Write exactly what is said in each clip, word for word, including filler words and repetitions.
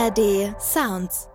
R D Sounds.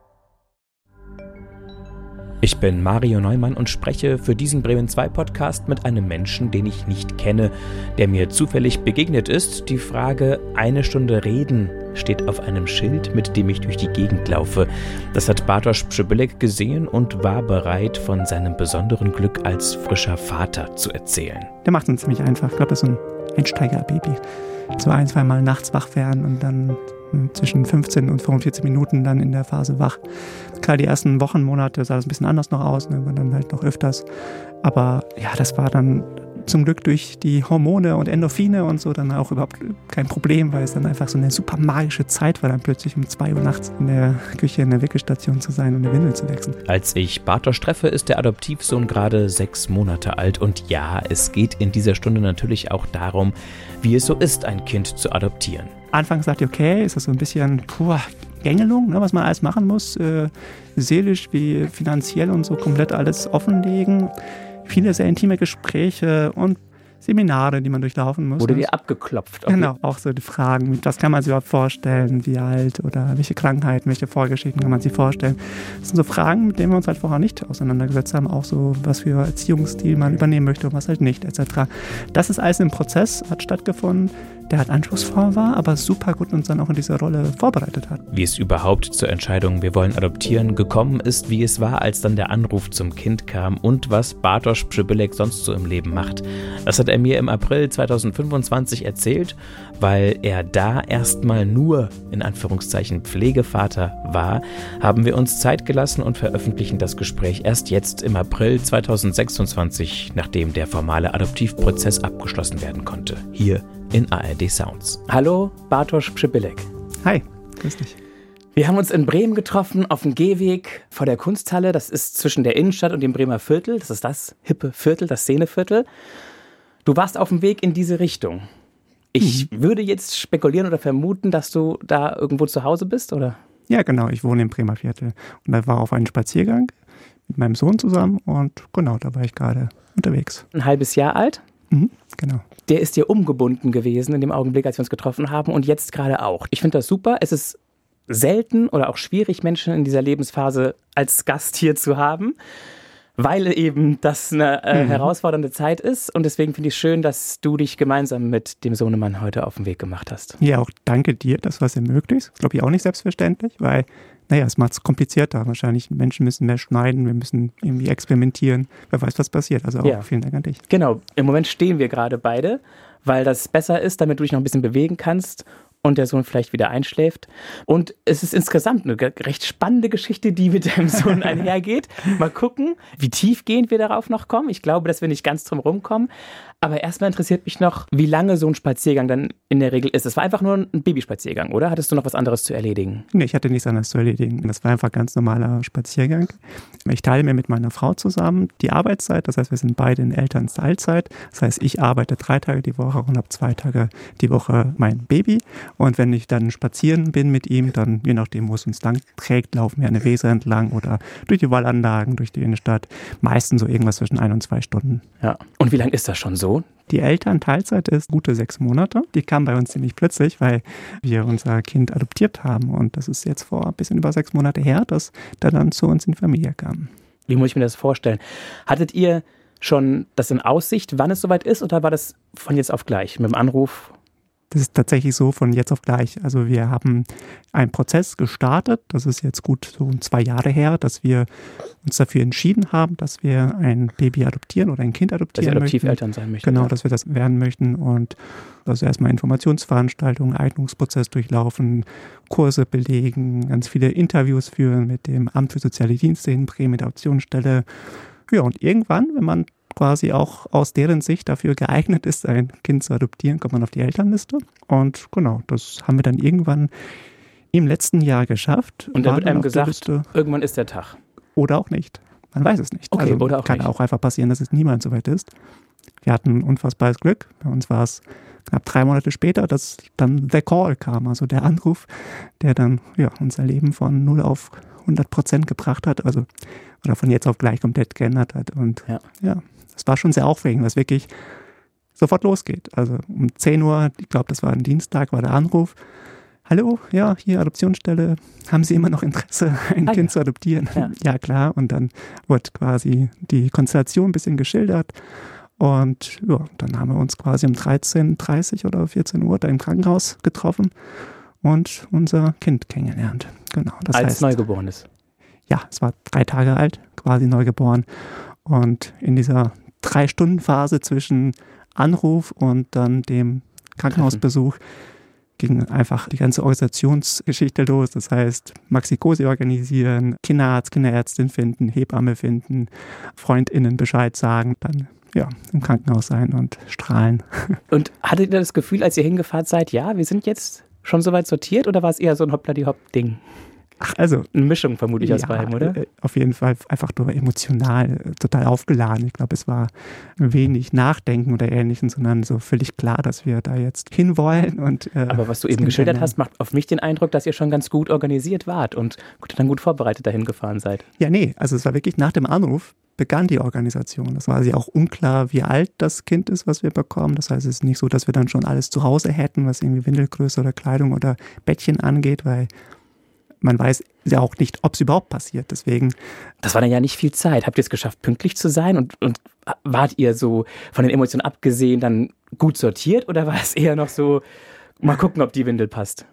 Ich bin Mario Neumann und spreche für diesen Bremen zwei Podcast mit einem Menschen, den ich nicht kenne, der mir zufällig begegnet ist. Die Frage "eine Stunde reden" steht auf einem Schild, mit dem ich durch die Gegend laufe. Das hat Bartosz Przybylek gesehen und war bereit, von seinem besonderen Glück als frischer Vater zu erzählen. Der macht es ziemlich einfach. Ich glaube, das ist so ein Einsteigerbaby. So ein, zwei Mal nachts wach werden und dann zwischen fünfzehn und fünfundvierzig Minuten dann in der Phase wach. Klar, die ersten Wochen, Monate sah das ein bisschen anders noch aus, ne, war dann halt noch öfters. Aber ja, das war dann zum Glück durch die Hormone und Endorphine und so dann auch überhaupt kein Problem, weil es dann einfach so eine super magische Zeit war, dann plötzlich um zwei Uhr nachts in der Küche in der Wickelstation zu sein und eine Windel zu wechseln. Als ich Bartosz treffe, ist der Adoptivsohn gerade sechs Monate alt. Und ja, es geht in dieser Stunde natürlich auch darum, wie es so ist, ein Kind zu adoptieren. Anfangs dachte ich, okay, ist das so ein bisschen puh, Gängelung, ne, was man alles machen muss, äh, seelisch wie finanziell und so komplett alles offenlegen. Viele sehr intime Gespräche und Seminare, die man durchlaufen muss. Wurde dir abgeklopft? Okay. Genau, auch so die Fragen, was kann man sich überhaupt vorstellen, wie alt oder welche Krankheiten, welche Vorgeschichten kann man sich vorstellen. Das sind so Fragen, mit denen wir uns halt vorher nicht auseinandergesetzt haben, auch so, was für Erziehungsstil man übernehmen möchte und was halt nicht, et cetera. Das ist alles im Prozess, hat stattgefunden, der halt anspruchsvoll war, aber super gut uns dann auch in diese Rolle vorbereitet hat. Wie es überhaupt zur Entscheidung, wir wollen adoptieren, gekommen ist, wie es war, als dann der Anruf zum Kind kam und was Bartosz Przybylek sonst so im Leben macht. Das hat er mir im April zweitausendfünfundzwanzig erzählt, weil er da erstmal nur, in Anführungszeichen, Pflegevater war, haben wir uns Zeit gelassen und veröffentlichen das Gespräch erst jetzt im April zweitausendsechsundzwanzig, nachdem der formale Adoptivprozess abgeschlossen werden konnte. Hier in A R D Sounds. Hallo, Bartosz Przybylek. Hi, grüß dich. Wir haben uns in Bremen getroffen, auf dem Gehweg vor der Kunsthalle. Das ist zwischen der Innenstadt und dem Bremer Viertel. Das ist das hippe Viertel, das Szeneviertel. Du warst auf dem Weg in diese Richtung. Ich mhm. würde jetzt spekulieren oder vermuten, dass du da irgendwo zu Hause bist, oder? Ja, genau. Ich wohne im Bremer Viertel. Und da war auf einen Spaziergang mit meinem Sohn zusammen. Und genau, da war ich gerade unterwegs. Ein halbes Jahr alt? Mhm, genau. Der ist dir umgebunden gewesen in dem Augenblick, als wir uns getroffen haben und jetzt gerade auch. Ich finde das super. Es ist selten oder auch schwierig, Menschen in dieser Lebensphase als Gast hier zu haben, weil eben das eine äh, mhm. herausfordernde Zeit ist. Und deswegen finde ich es schön, dass du dich gemeinsam mit dem Sohnemann heute auf den Weg gemacht hast. Ja, auch danke dir, dass du was ermöglicht. Das glaube ich auch nicht selbstverständlich, weil naja, es macht es komplizierter. Wahrscheinlich Menschen müssen mehr schneiden, wir müssen irgendwie experimentieren. Wer weiß, was passiert. Also auch ja. Vielen Dank an dich. Genau, im Moment stehen wir gerade beide, weil das besser ist, damit du dich noch ein bisschen bewegen kannst und der Sohn vielleicht wieder einschläft. Und es ist insgesamt eine recht spannende Geschichte, die mit deinem Sohn einhergeht. Mal gucken, wie tiefgehend wir darauf noch kommen. Ich glaube, dass wir nicht ganz drum rumkommen. Aber erstmal interessiert mich noch, wie lange so ein Spaziergang dann in der Regel ist. Es war einfach nur ein Babyspaziergang, oder? Hattest du noch was anderes zu erledigen? Nee, ich hatte nichts anderes zu erledigen. Das war einfach ein ganz normaler Spaziergang. Ich teile mir mit meiner Frau zusammen die Arbeitszeit. Das heißt, wir sind beide in Elternteilzeit. Das heißt, ich arbeite drei Tage die Woche und habe zwei Tage die Woche mein Baby. Und wenn ich dann spazieren bin mit ihm, dann, je nachdem, wo es uns lang trägt, laufen wir eine Weser entlang oder durch die Wallanlagen, durch die Innenstadt. Meistens so irgendwas zwischen ein und zwei Stunden. Ja. Und wie lange ist das schon so? Die Elternteilzeit ist gute sechs Monate. Die kam bei uns ziemlich plötzlich, weil wir unser Kind adoptiert haben. Und das ist jetzt vor ein bisschen über sechs Monate her, dass der dann zu uns in die Familie kam. Wie muss ich mir das vorstellen? Hattet ihr schon das in Aussicht, wann es soweit ist? Oder war das von jetzt auf gleich mit dem Anruf? Das ist tatsächlich so von jetzt auf gleich. Also wir haben einen Prozess gestartet, das ist jetzt gut so zwei Jahre her, dass wir uns dafür entschieden haben, dass wir ein Baby adoptieren oder ein Kind adoptieren möchten. Dass wir Adoptiveltern sein möchten. Genau, ja. dass wir das werden möchten und also erstmal Informationsveranstaltungen, Eignungsprozess durchlaufen, Kurse belegen, ganz viele Interviews führen mit dem Amt für Soziale Dienste in Bremen, mit der Adoptionsstelle. Ja, und irgendwann, wenn man quasi auch aus deren Sicht dafür geeignet ist, ein Kind zu adoptieren, kommt man auf die Elternliste. Und genau, das haben wir dann irgendwann im letzten Jahr geschafft. Und da wird einem gesagt, irgendwann ist der Tag. Oder auch nicht. Man weiß es nicht. Okay, also oder auch kann nicht. auch einfach passieren, dass es niemand soweit ist. Wir hatten unfassbares Glück. Bei uns war es knapp drei Monate später, dass dann der Call kam, also der Anruf, der dann ja, unser Leben von null auf hundert Prozent gebracht hat. Also oder von jetzt auf gleich komplett geändert hat. Und ja, ja das war schon sehr aufregend, weil es wirklich sofort losgeht. Also um zehn Uhr, ich glaube, das war ein Dienstag, war der Anruf. hallo, ja, hier Adoptionsstelle, haben Sie immer noch Interesse, ein ah, Kind ja. zu adoptieren? Ja. ja, klar. Und dann wird quasi die Konstellation ein bisschen geschildert. Und ja, dann haben wir uns quasi um dreizehn Uhr dreißig oder vierzehn Uhr da im Krankenhaus getroffen und unser Kind kennengelernt. Genau, das Als heißt, Neugeborenes? Ja, es war drei Tage alt, quasi neugeboren. Und in dieser Drei-Stunden-Phase zwischen Anruf und dann dem Krankenhausbesuch ging einfach die ganze Organisationsgeschichte los. Das heißt, Maxi-Cosi organisieren, Kinderarzt, Kinderärztin finden, Hebamme finden, FreundInnen Bescheid sagen, dann ja, im Krankenhaus sein und strahlen. Und hattet ihr das Gefühl, als ihr hingefahren seid, ja, wir sind jetzt schon soweit sortiert, oder war es eher so ein Hoppla-die-Hopp-Ding? Ach, also eine Mischung vermutlich ja, aus beidem, oder? Auf jeden Fall einfach nur emotional total aufgeladen. Ich glaube, es war wenig Nachdenken oder Ähnlichem, sondern so völlig klar, dass wir da jetzt hinwollen. Und, äh, Aber was du eben geschildert hast, macht auf mich den Eindruck, dass ihr schon ganz gut organisiert wart und dann gut vorbereitet dahin gefahren seid. Ja, nee, also es war wirklich nach dem Anruf begann die Organisation. Das war ja auch unklar, wie alt das Kind ist, was wir bekommen. Das heißt, es ist nicht so, dass wir dann schon alles zu Hause hätten, was irgendwie Windelgröße oder Kleidung oder Bettchen angeht, weil man weiß ja auch nicht, ob es überhaupt passiert. Deswegen. Das war dann ja nicht viel Zeit. Habt ihr es geschafft, pünktlich zu sein? Und, und wart ihr so von den Emotionen abgesehen dann gut sortiert? Oder war es eher noch so, mal gucken, ob die Windel passt?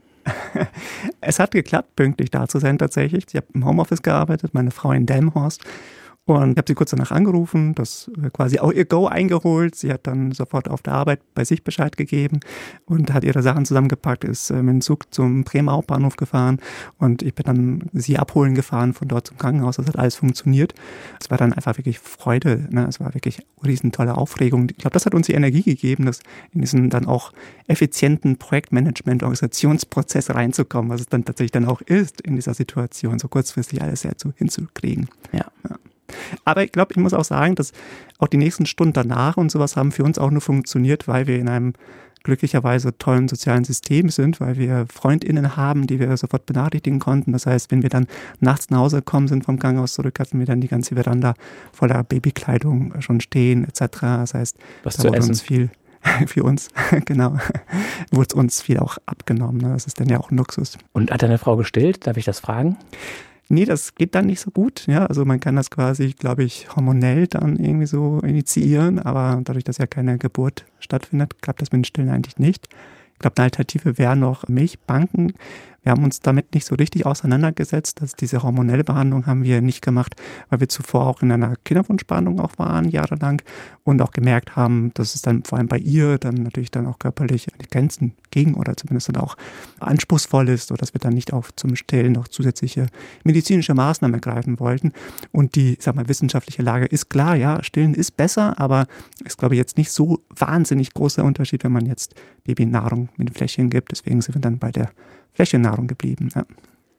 Es hat geklappt, pünktlich da zu sein tatsächlich. Ich habe im Homeoffice gearbeitet, meine Frau in Delmenhorst. Und ich habe sie kurz danach angerufen, das quasi auch ihr Go eingeholt. Sie hat dann sofort auf der Arbeit bei sich Bescheid gegeben und hat ihre Sachen zusammengepackt, ist mit dem Zug zum Bremer Hauptbahnhof gefahren und ich bin dann sie abholen gefahren von dort zum Krankenhaus. Das hat alles funktioniert. Es war dann einfach wirklich Freude, ne? Es war wirklich eine riesen tolle Aufregung. Ich glaube, das hat uns die Energie gegeben, das in diesen dann auch effizienten Projektmanagement-Organisationsprozess reinzukommen, was es dann tatsächlich dann auch ist, in dieser Situation so kurzfristig alles sehr zu, hinzukriegen. Ja. ja. Aber ich glaube, ich muss auch sagen, dass auch die nächsten Stunden danach und sowas haben für uns auch nur funktioniert, weil wir in einem glücklicherweise tollen sozialen System sind, weil wir FreundInnen haben, die wir sofort benachrichtigen konnten. Das heißt, wenn wir dann nachts nach Hause gekommen sind vom Krankenhaus zurück, hatten wir dann die ganze Veranda voller Babykleidung schon stehen et cetera. Das heißt, was da zu wurde essen. uns viel für uns, genau, wurde uns viel auch abgenommen. Ne? Das ist dann ja auch ein Luxus. Und hat deine Frau gestillt? Darf ich das fragen? Nee, das geht dann nicht so gut. Ja, also man kann das quasi, glaube ich, hormonell dann irgendwie so initiieren, aber dadurch, dass ja keine Geburt stattfindet, klappt das mit den Stillen eigentlich nicht. Ich glaube, eine Alternative wäre noch Milchbanken. Wir haben uns damit nicht so richtig auseinandergesetzt. Dass diese hormonelle Behandlung haben wir nicht gemacht, weil wir zuvor auch in einer Kinderwunschbehandlung auch waren, jahrelang, und auch gemerkt haben, dass es dann vor allem bei ihr dann natürlich dann auch körperlich an die Grenzen ging oder zumindest dann auch anspruchsvoll ist, sodass wir dann nicht auch zum Stillen noch zusätzliche medizinische Maßnahmen ergreifen wollten. Und die, ich sag mal, wissenschaftliche Lage ist klar, ja, Stillen ist besser, aber ist, glaube ich, jetzt nicht so wahnsinnig großer Unterschied, wenn man jetzt Babynahrung mit Fläschchen gibt. Deswegen sind wir dann bei der Fläschennahrung geblieben. Ja.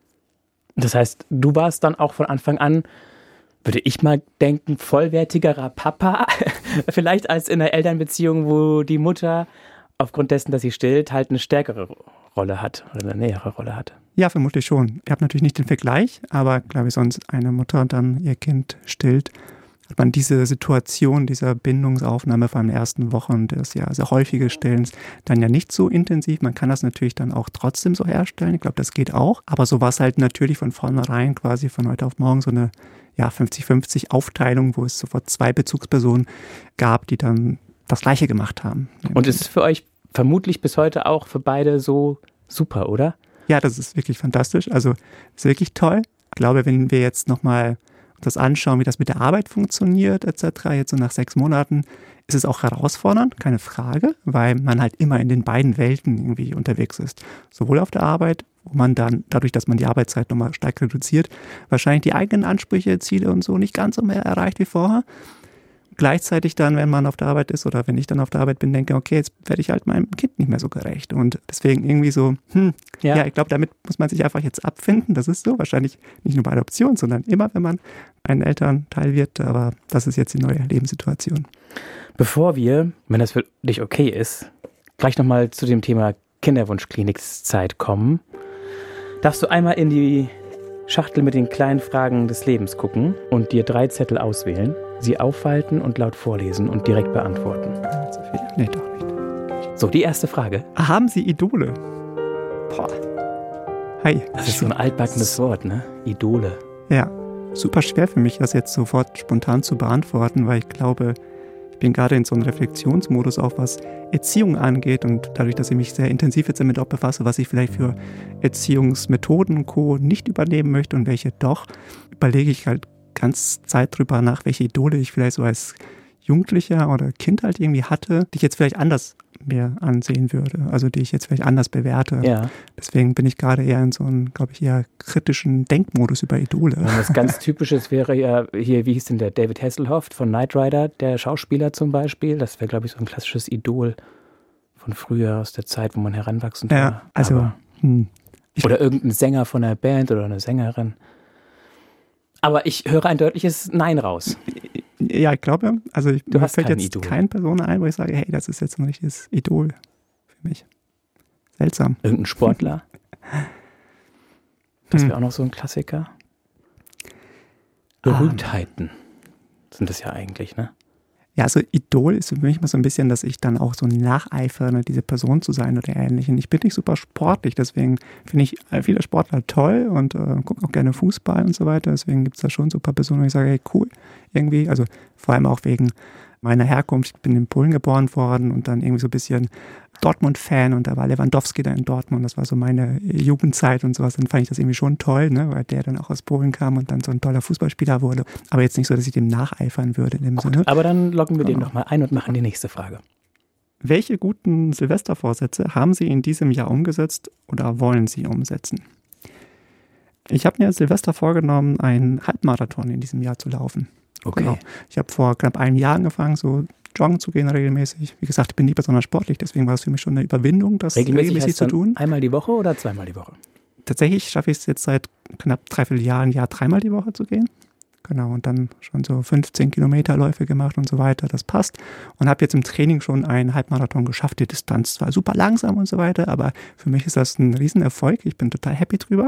Das heißt, du warst dann auch von Anfang an, würde ich mal denken, vollwertigerer Papa, vielleicht als in einer Elternbeziehung, wo die Mutter aufgrund dessen, dass sie stillt, halt eine stärkere Rolle hat oder eine nähere Rolle hat. Ja, vermutlich schon. Ich habe natürlich nicht den Vergleich, aber glaube ich, sonst eine Mutter dann ihr Kind stillt, hat man diese Situation, dieser Bindungsaufnahme vor allem in den ersten Wochen des ja sehr häufige Stillens dann ja nicht so intensiv. Man kann das natürlich dann auch trotzdem so herstellen. Ich glaube, das geht auch. Aber so war es halt natürlich von vornherein quasi von heute auf morgen so eine ja, fünfzig fünfzig Aufteilung, wo es sofort zwei Bezugspersonen gab, die dann das Gleiche gemacht haben. Und ist es für euch vermutlich bis heute auch für beide so super, oder? Ja, das ist wirklich fantastisch. Also ist wirklich toll. Ich glaube, wenn wir jetzt nochmal das anschauen, wie das mit der Arbeit funktioniert et cetera, jetzt so nach sechs Monaten, ist es auch herausfordernd, keine Frage, weil man halt immer in den beiden Welten irgendwie unterwegs ist. Sowohl auf der Arbeit, wo man dann, dadurch, dass man die Arbeitszeit nochmal stark reduziert, wahrscheinlich die eigenen Ansprüche, Ziele und so nicht ganz so mehr erreicht wie vorher. Gleichzeitig dann, wenn man auf der Arbeit ist oder wenn ich dann auf der Arbeit bin, denke, okay, jetzt werde ich halt meinem Kind nicht mehr so gerecht. Und deswegen irgendwie so, hm, ja, ja ich glaube, damit muss man sich einfach jetzt abfinden. Das ist so, wahrscheinlich nicht nur bei Adoption, sondern immer, wenn man ein Elternteil wird. Aber das ist jetzt die neue Lebenssituation. Bevor wir, wenn das für dich okay ist, gleich nochmal zu dem Thema Kinderwunschklinikzeit kommen, darfst du einmal in die Schachtel mit den kleinen Fragen des Lebens gucken und dir drei Zettel auswählen, sie aufhalten und laut vorlesen und direkt beantworten. Nicht so viel? Nee, doch nicht. So, die erste Frage. Haben Sie Idole? Boah. Hi. Das ist so ein altbackenes Wort, ne? Idole. Ja, super schwer für mich, das jetzt sofort spontan zu beantworten, weil ich glaube, ich bin gerade in so einem Reflexionsmodus auch, was Erziehung angeht und dadurch, dass ich mich sehr intensiv jetzt damit auch befasse, was ich vielleicht für Erziehungsmethoden und Co. nicht übernehmen möchte und welche doch, überlege ich halt ganz Zeit drüber nach, welche Idole ich vielleicht so als Jugendlicher oder Kind halt irgendwie hatte, die ich jetzt vielleicht anders mir ansehen würde, also die ich jetzt vielleicht anders bewerte. Ja. Deswegen bin ich gerade eher in so einem, glaube ich, eher kritischen Denkmodus über Idole. Und was ganz Typisches wäre ja hier, wie hieß denn der David Hasselhoff von Knight Rider, der Schauspieler zum Beispiel. Das wäre, glaube ich, so ein klassisches Idol von früher aus der Zeit, wo man heranwachsend ja, war. Also, Aber, hm, oder irgendein Sänger von einer Band oder eine Sängerin. Aber ich höre ein deutliches Nein raus. Ja, ich glaube, also ich, Du mir hast fällt kein jetzt Idol. keine Person ein, wo ich sage, hey, das ist jetzt ein richtiges Idol für mich. Seltsam. Irgendein Sportler. Das wäre Hm. auch noch so ein Klassiker. Berühmtheiten sind das ja eigentlich, ne? Ja, also Idol ist für mich immer so ein bisschen, dass ich dann auch so nacheifere, ne, diese Person zu sein oder ähnlich. Und ich bin nicht super sportlich, deswegen finde ich viele Sportler toll und äh, gucke auch gerne Fußball und so weiter. Deswegen gibt es da schon so ein paar Personen, wo ich sage, hey, cool, irgendwie. Also vor allem auch wegen meiner Herkunft. Ich bin in Polen geboren worden und dann irgendwie so ein bisschen Dortmund-Fan und da war Lewandowski da in Dortmund. Das war so meine Jugendzeit und sowas. Dann fand ich das irgendwie schon toll, ne, weil der dann auch aus Polen kam und dann so ein toller Fußballspieler wurde. Aber jetzt nicht so, dass ich dem nacheifern würde in dem Gut, Sinne. aber dann loggen wir den Genau. nochmal ein und machen die nächste Frage. Welche guten Silvestervorsätze haben Sie in diesem Jahr umgesetzt oder wollen Sie umsetzen? Ich habe mir Silvester vorgenommen, einen Halbmarathon in diesem Jahr zu laufen. Okay. Genau. Ich habe vor knapp einem Jahr angefangen, so joggen zu gehen regelmäßig. Wie gesagt, ich bin nicht besonders sportlich, deswegen war es für mich schon eine Überwindung, das Regelmäßig, regelmäßig heißt zu dann tun. einmal die Woche oder zweimal die Woche? Tatsächlich schaffe ich es jetzt seit knapp dreiviertel Jahren, ein Jahr dreimal die Woche zu gehen. Genau, und dann schon so fünfzehn Kilometerläufe gemacht und so weiter, das passt. Und habe jetzt im Training schon einen Halbmarathon geschafft. Die Distanz zwar super langsam und so weiter, aber für mich ist das ein Riesenerfolg. Ich bin total happy drüber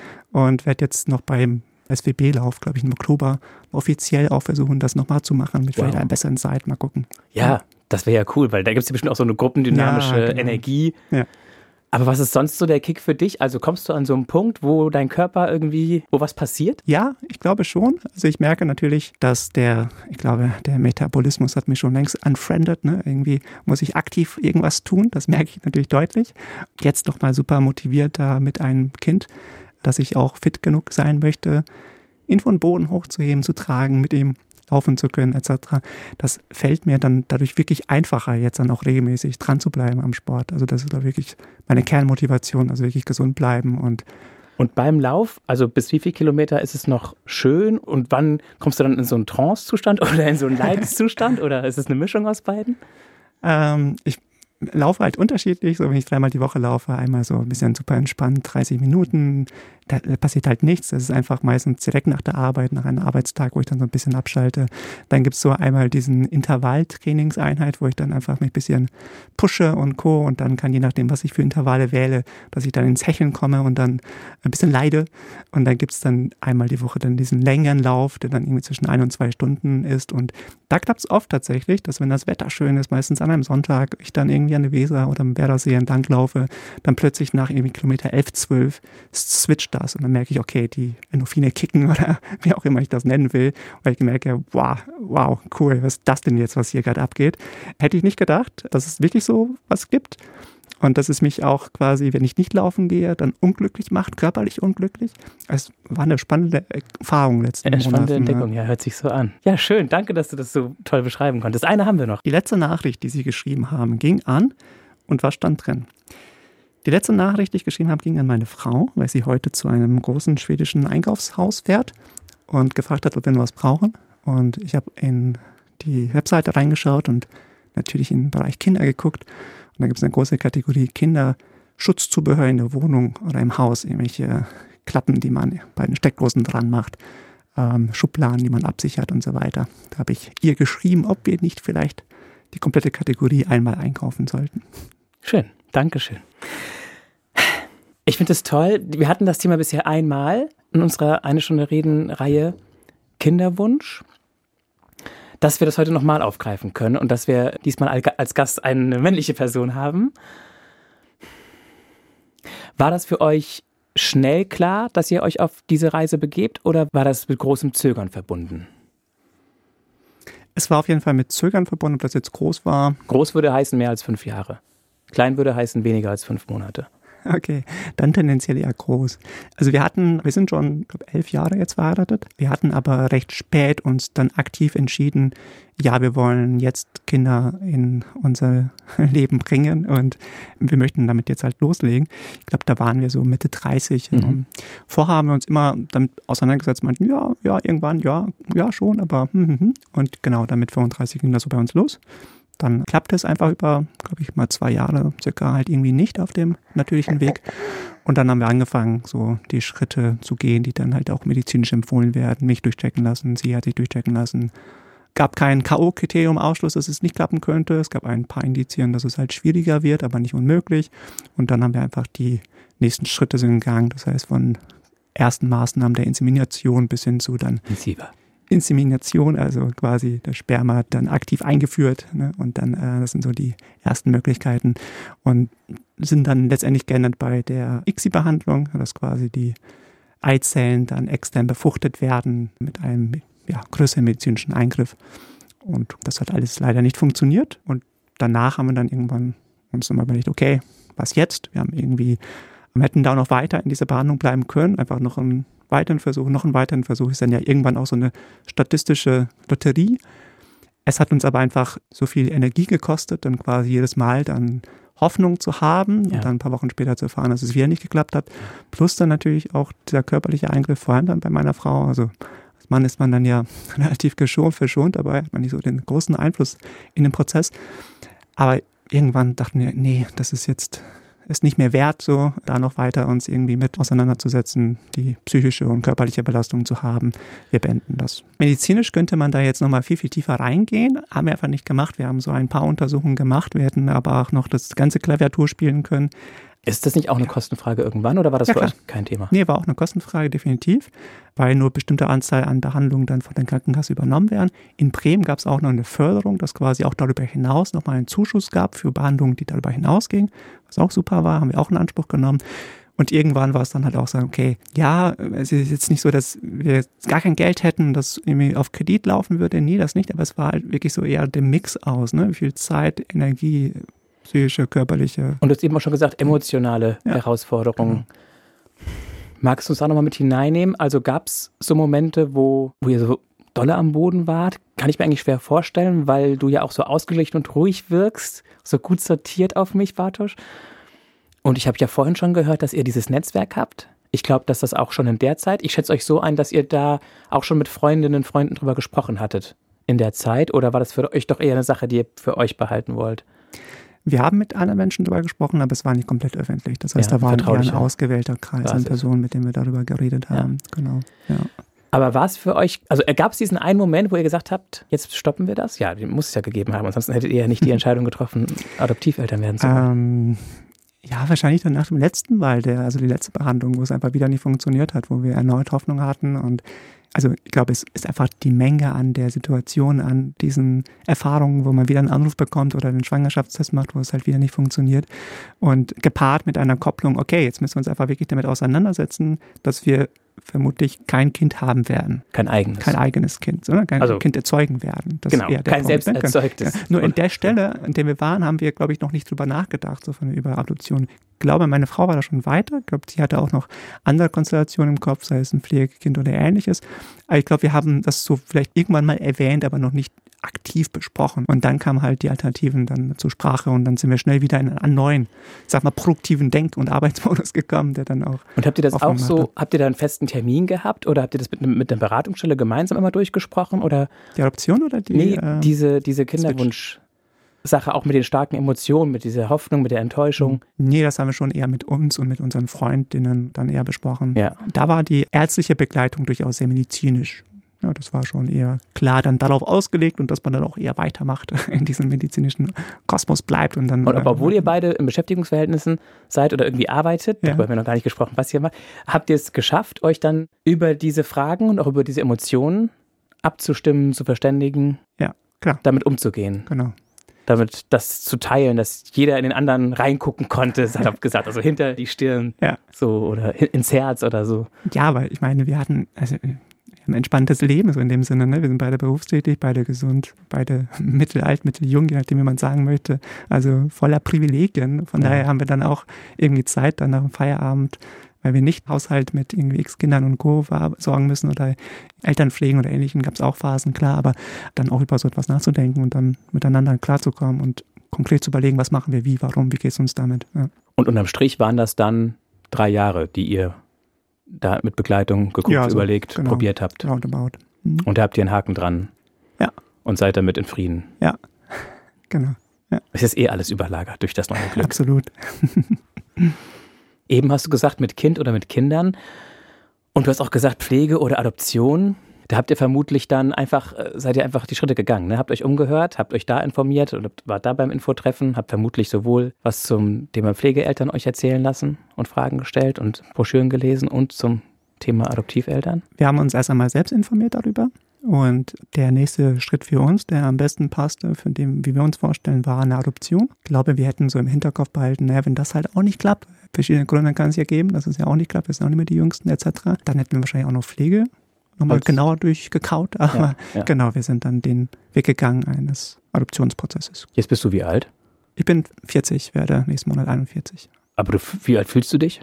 und werde jetzt noch beim S W B-Lauf, glaube ich, im Oktober offiziell auch versuchen, das nochmal zu machen mit Wow. vielleicht einer besseren Zeit. Mal gucken. Ja, das wäre ja cool, weil da gibt es ja bestimmt auch so eine gruppendynamische Ja, genau. Energie. Ja. Aber was ist sonst so der Kick für dich? Also kommst du an so einen Punkt, wo dein Körper irgendwie, wo was passiert? Ja, ich glaube schon. Also ich merke natürlich, dass der, ich glaube, der Metabolismus hat mich schon längst unfriended. Ne? Irgendwie muss ich aktiv irgendwas tun. Das merke ich natürlich deutlich. Jetzt noch mal super motiviert da mit einem Kind, dass ich auch fit genug sein möchte, ihn von Boden hochzuheben, zu tragen, mit ihm laufen zu können et cetera. Das fällt mir dann dadurch wirklich einfacher, jetzt dann auch regelmäßig dran zu bleiben am Sport. Also das ist da wirklich meine Kernmotivation, also wirklich gesund bleiben. Und Und beim Lauf, also bis wie viel Kilometer ist es noch schön? Und wann kommst du dann in so einen Trance-Zustand oder in so einen Leidenszustand? Oder ist es eine Mischung aus beiden? ähm, ich laufe halt unterschiedlich, so wenn ich dreimal die Woche laufe, einmal so ein bisschen super entspannt, dreißig Minuten, da passiert halt nichts, das ist einfach meistens direkt nach der Arbeit, nach einem Arbeitstag, wo ich dann so ein bisschen abschalte. Dann gibt es so einmal diesen Intervalltrainingseinheit, wo ich dann einfach mich ein bisschen pushe und Co. und dann kann je nachdem, was ich für Intervalle wähle, dass ich dann ins Hecheln komme und dann ein bisschen leide und dann gibt es dann einmal die Woche dann diesen längeren Lauf, der dann irgendwie zwischen ein und zwei Stunden ist und da klappt es oft tatsächlich, dass wenn das Wetter schön ist, meistens an einem Sonntag, ich dann irgendwie an der Weser oder am Werdersee entlang laufe, dann plötzlich nach irgendwie Kilometer elf, zwölf switcht das und dann merke ich, okay, die Endorphine kicken oder wie auch immer ich das nennen will, weil ich merke, wow, wow, cool, was ist das denn jetzt, was hier gerade abgeht? Hätte ich nicht gedacht, dass es wirklich so was gibt und dass es mich auch quasi, wenn ich nicht laufen gehe, dann unglücklich macht, körperlich unglücklich. Es war eine spannende Erfahrung letzten Eine spannende Monaten, Entdeckung, ja, hört sich so an. Ja, schön, danke, dass du das so toll beschreiben konntest. Eine haben wir noch. Die letzte Nachricht, die Sie geschrieben haben, ging an und was stand drin? Die letzte Nachricht, die ich geschrieben habe, ging an meine Frau, weil sie heute zu einem großen schwedischen Einkaufshaus fährt und gefragt hat, ob wir noch was brauchen. Und ich habe in die Webseite reingeschaut und natürlich in den Bereich Kinder geguckt. Und da gibt es eine große Kategorie Kinderschutzzubehör in der Wohnung oder im Haus, irgendwelche Klappen, die man bei den Steckdosen dran macht, ähm, Schubladen, die man absichert und so weiter. Da habe ich ihr geschrieben, ob wir nicht vielleicht die komplette Kategorie einmal einkaufen sollten. Schön, Dankeschön. Ich finde es toll. Wir hatten das Thema bisher einmal in unserer Eine Stunde Reden-Reihe Kinderwunsch, dass wir das heute nochmal aufgreifen können und dass wir diesmal als Gast eine männliche Person haben. War das für euch schnell klar, dass ihr euch auf diese Reise begebt oder war das mit großem Zögern verbunden? Es war auf jeden Fall mit Zögern verbunden, ob das jetzt groß war. Groß würde heißen mehr als fünf Jahre. Klein würde heißen weniger als fünf Monate. Okay, dann tendenziell eher groß. Also wir hatten, wir sind schon, glaube elf Jahre jetzt verheiratet. Wir hatten aber recht spät uns dann aktiv entschieden, ja, wir wollen jetzt Kinder in unser Leben bringen und wir möchten damit jetzt halt loslegen. Ich glaube, da waren wir so Mitte dreißig. Mhm. Vorher haben wir uns immer damit auseinandergesetzt, meinten, ja, ja, irgendwann, ja, ja schon, aber hm, hm, hm. Und genau, damit fünfunddreißig ging das so bei uns los. Dann klappte es einfach über, glaube ich, mal zwei Jahre circa halt irgendwie nicht auf dem natürlichen Weg. Und dann haben wir angefangen, so die Schritte zu gehen, die dann halt auch medizinisch empfohlen werden. Mich durchchecken lassen, sie hat sich durchchecken lassen. Gab kein K O-Kriterium Ausschluss, dass es nicht klappen könnte. Es gab ein paar Indizien, dass es halt schwieriger wird, aber nicht unmöglich. Und dann haben wir einfach die nächsten Schritte sind gegangen. Das heißt, von ersten Maßnahmen der Insemination bis hin zu dann Intensiver. Insemination, also quasi das Sperma dann aktiv eingeführt, ne? Und dann, äh, das sind so die ersten Möglichkeiten und sind dann letztendlich geändert bei der I C S I-Behandlung, dass quasi die Eizellen dann extern befruchtet werden mit einem ja, größeren medizinischen Eingriff und das hat alles leider nicht funktioniert und danach haben wir dann irgendwann uns nochmal überlegt, okay, was jetzt? Wir haben irgendwie, wir hätten da noch weiter in dieser Behandlung bleiben können, einfach noch ein weiteren Versuch, noch einen weiteren Versuch, ist dann ja irgendwann auch so eine statistische Lotterie. Es hat uns aber einfach so viel Energie gekostet, dann quasi jedes Mal dann Hoffnung zu haben ja. und dann ein paar Wochen später zu erfahren, dass es wieder nicht geklappt hat. Plus dann natürlich auch dieser körperliche Eingriff, vor allem dann bei meiner Frau. Also als Mann ist man dann ja relativ geschont, verschont, aber hat man nicht so den großen Einfluss in den Prozess. Aber irgendwann dachten wir, nee, das ist jetzt ist nicht mehr wert, so da noch weiter uns irgendwie mit auseinanderzusetzen, die psychische und körperliche Belastung zu haben. Wir beenden das. Medizinisch könnte man da jetzt nochmal viel, viel tiefer reingehen. Haben wir einfach nicht gemacht. Wir haben so ein paar Untersuchungen gemacht. Wir hätten aber auch noch das ganze Klaviatur spielen können. Ist das nicht auch eine Kostenfrage irgendwann oder war das ja, für klar. euch kein Thema? Nee, war auch eine Kostenfrage, definitiv, weil nur bestimmte Anzahl an Behandlungen dann von der Krankenkasse übernommen werden. In Bremen gab es auch noch eine Förderung, dass quasi auch darüber hinaus nochmal einen Zuschuss gab für Behandlungen, die darüber hinausgingen, was auch super war, haben wir auch in Anspruch genommen. Und irgendwann war es dann halt auch so, okay, ja, es ist jetzt nicht so, dass wir gar kein Geld hätten, das irgendwie auf Kredit laufen würde, nee, das nicht, aber es war halt wirklich so eher der Mix aus, ne, wie viel Zeit, Energie, psychische, körperliche. Und du hast eben auch schon gesagt, emotionale ja. Herausforderungen. Genau. Magst du uns da nochmal mit hineinnehmen? Also gab es so Momente, wo, wo ihr so dolle am Boden wart? Kann ich mir eigentlich schwer vorstellen, weil du ja auch so ausgeglichen und ruhig wirkst, so gut sortiert auf mich, Bartosz. Und ich habe ja vorhin schon gehört, dass ihr dieses Netzwerk habt. Ich glaube, dass das auch schon in der Zeit, ich schätze euch so ein, dass ihr da auch schon mit Freundinnen und Freunden drüber gesprochen hattet in der Zeit. Oder war das für euch doch eher eine Sache, die ihr für euch behalten wollt? Wir haben mit anderen Menschen darüber gesprochen, aber es war nicht komplett öffentlich. Das heißt, ja, da war eher ein ausgewählter Kreis an Personen, mit denen wir darüber geredet haben. Ja. Genau. Ja. Aber war es für euch, also gab es diesen einen Moment, wo ihr gesagt habt, jetzt stoppen wir das? Ja, den muss es ja gegeben haben. Ansonsten hättet ihr ja nicht die Entscheidung getroffen, Adoptiveltern werden zu wollen. Ähm, ja, wahrscheinlich dann nach dem letzten Mal, der, also die letzte Behandlung, wo es einfach wieder nicht funktioniert hat, wo wir erneut Hoffnung hatten und also ich glaube, es ist einfach die Menge an der Situation, an diesen Erfahrungen, wo man wieder einen Anruf bekommt oder den Schwangerschaftstest macht, wo es halt wieder nicht funktioniert. Und gepaart mit einer Kopplung, okay, jetzt müssen wir uns einfach wirklich damit auseinandersetzen, dass wir vermutlich kein Kind haben werden. Kein eigenes. Kein eigenes Kind, sondern kein also, Kind erzeugen werden. Das genau, ist eher der kein Punkt. selbst erzeugtes. Ja, nur in der Stelle, in der wir waren, haben wir, glaube ich, noch nicht drüber nachgedacht, so von über Adoption. Ich glaube, meine Frau war da schon weiter. Ich glaube, sie hatte auch noch andere Konstellationen im Kopf, sei es ein Pflegekind oder Ähnliches. Aber ich glaube, wir haben das so vielleicht irgendwann mal erwähnt, aber noch nicht aktiv besprochen. Und dann kamen halt die Alternativen dann zur Sprache und dann sind wir schnell wieder in einen neuen, ich sag mal, produktiven Denk- und Arbeitsmodus gekommen, der dann auch... Und habt ihr das auch so, hatte. habt ihr da einen festen Termin gehabt oder habt ihr das mit, mit der Beratungsstelle gemeinsam immer durchgesprochen? Oder? Die Adoption oder die... Nee, äh, diese, diese Kinderwunsch... Sache auch mit den starken Emotionen, mit dieser Hoffnung, mit der Enttäuschung? Nee, das haben wir schon eher mit uns und mit unseren Freundinnen dann eher besprochen. Ja. Da war die ärztliche Begleitung durchaus sehr medizinisch. Ja, das war schon eher klar dann darauf ausgelegt und dass man dann auch eher weitermacht, in diesem medizinischen Kosmos bleibt. Und dann. Und aber obwohl ihr beide in Beschäftigungsverhältnissen seid oder irgendwie arbeitet, ja. darüber haben wir noch gar nicht gesprochen, was ihr macht, habt ihr es geschafft, euch dann über diese Fragen und auch über diese Emotionen abzustimmen, zu verständigen? Ja, klar. Damit umzugehen? Genau. damit das zu teilen, dass jeder in den anderen reingucken konnte, salopp gesagt, also hinter die Stirn ja. so oder ins Herz oder so. Ja, aber ich meine, wir hatten also ein entspanntes Leben, so in dem Sinne, ne? Wir sind beide berufstätig, beide gesund, beide mittelalt, mitteljung, je nachdem, wie man sagen möchte, also voller Privilegien. Von ja. daher haben wir dann auch irgendwie Zeit, dann nach dem Feierabend, weil wir nicht Haushalt mit irgendwie x Kindern und Co. sorgen müssen oder Eltern pflegen oder Ähnlichem, gab es auch Phasen, klar, aber dann auch über so etwas nachzudenken und dann miteinander klarzukommen und konkret zu überlegen, was machen wir, wie, warum, wie geht es uns damit. Ja. Und unterm Strich waren das dann drei Jahre, die ihr da mit Begleitung geguckt, ja, so, überlegt, genau, probiert habt. Roundabout. Mhm. Und da habt ihr einen Haken dran. Ja. Und seid damit in Frieden. Ja, genau. Ja. Es ist eh alles überlagert durch das neue Glück. Absolut. Eben hast du gesagt, mit Kind oder mit Kindern. Und du hast auch gesagt, Pflege oder Adoption. Da habt ihr vermutlich dann einfach, seid ihr einfach die Schritte gegangen, ne? Habt euch umgehört, habt euch da informiert oder wart da beim Infotreffen, habt vermutlich sowohl was zum Thema Pflegeeltern euch erzählen lassen und Fragen gestellt und Broschüren gelesen und zum Thema Adoptiveltern. Wir haben uns erst einmal selbst informiert darüber und der nächste Schritt für uns, der am besten passte, für den, wie wir uns vorstellen, war eine Adoption. Ich glaube, wir hätten so im Hinterkopf behalten, naja, wenn das halt auch nicht klappt, verschiedene Gründe kann es ja geben, dass es ja auch nicht klappt, wir sind auch nicht mehr die Jüngsten et cetera, dann hätten wir wahrscheinlich auch noch Pflege nochmal Als, genauer durchgekaut, aber ja, ja. genau, wir sind dann den Weg gegangen eines Adoptionsprozesses. Jetzt bist du wie alt? Ich bin vierzig, werde nächsten Monat einundvierzig. Aber du, wie alt fühlst du dich?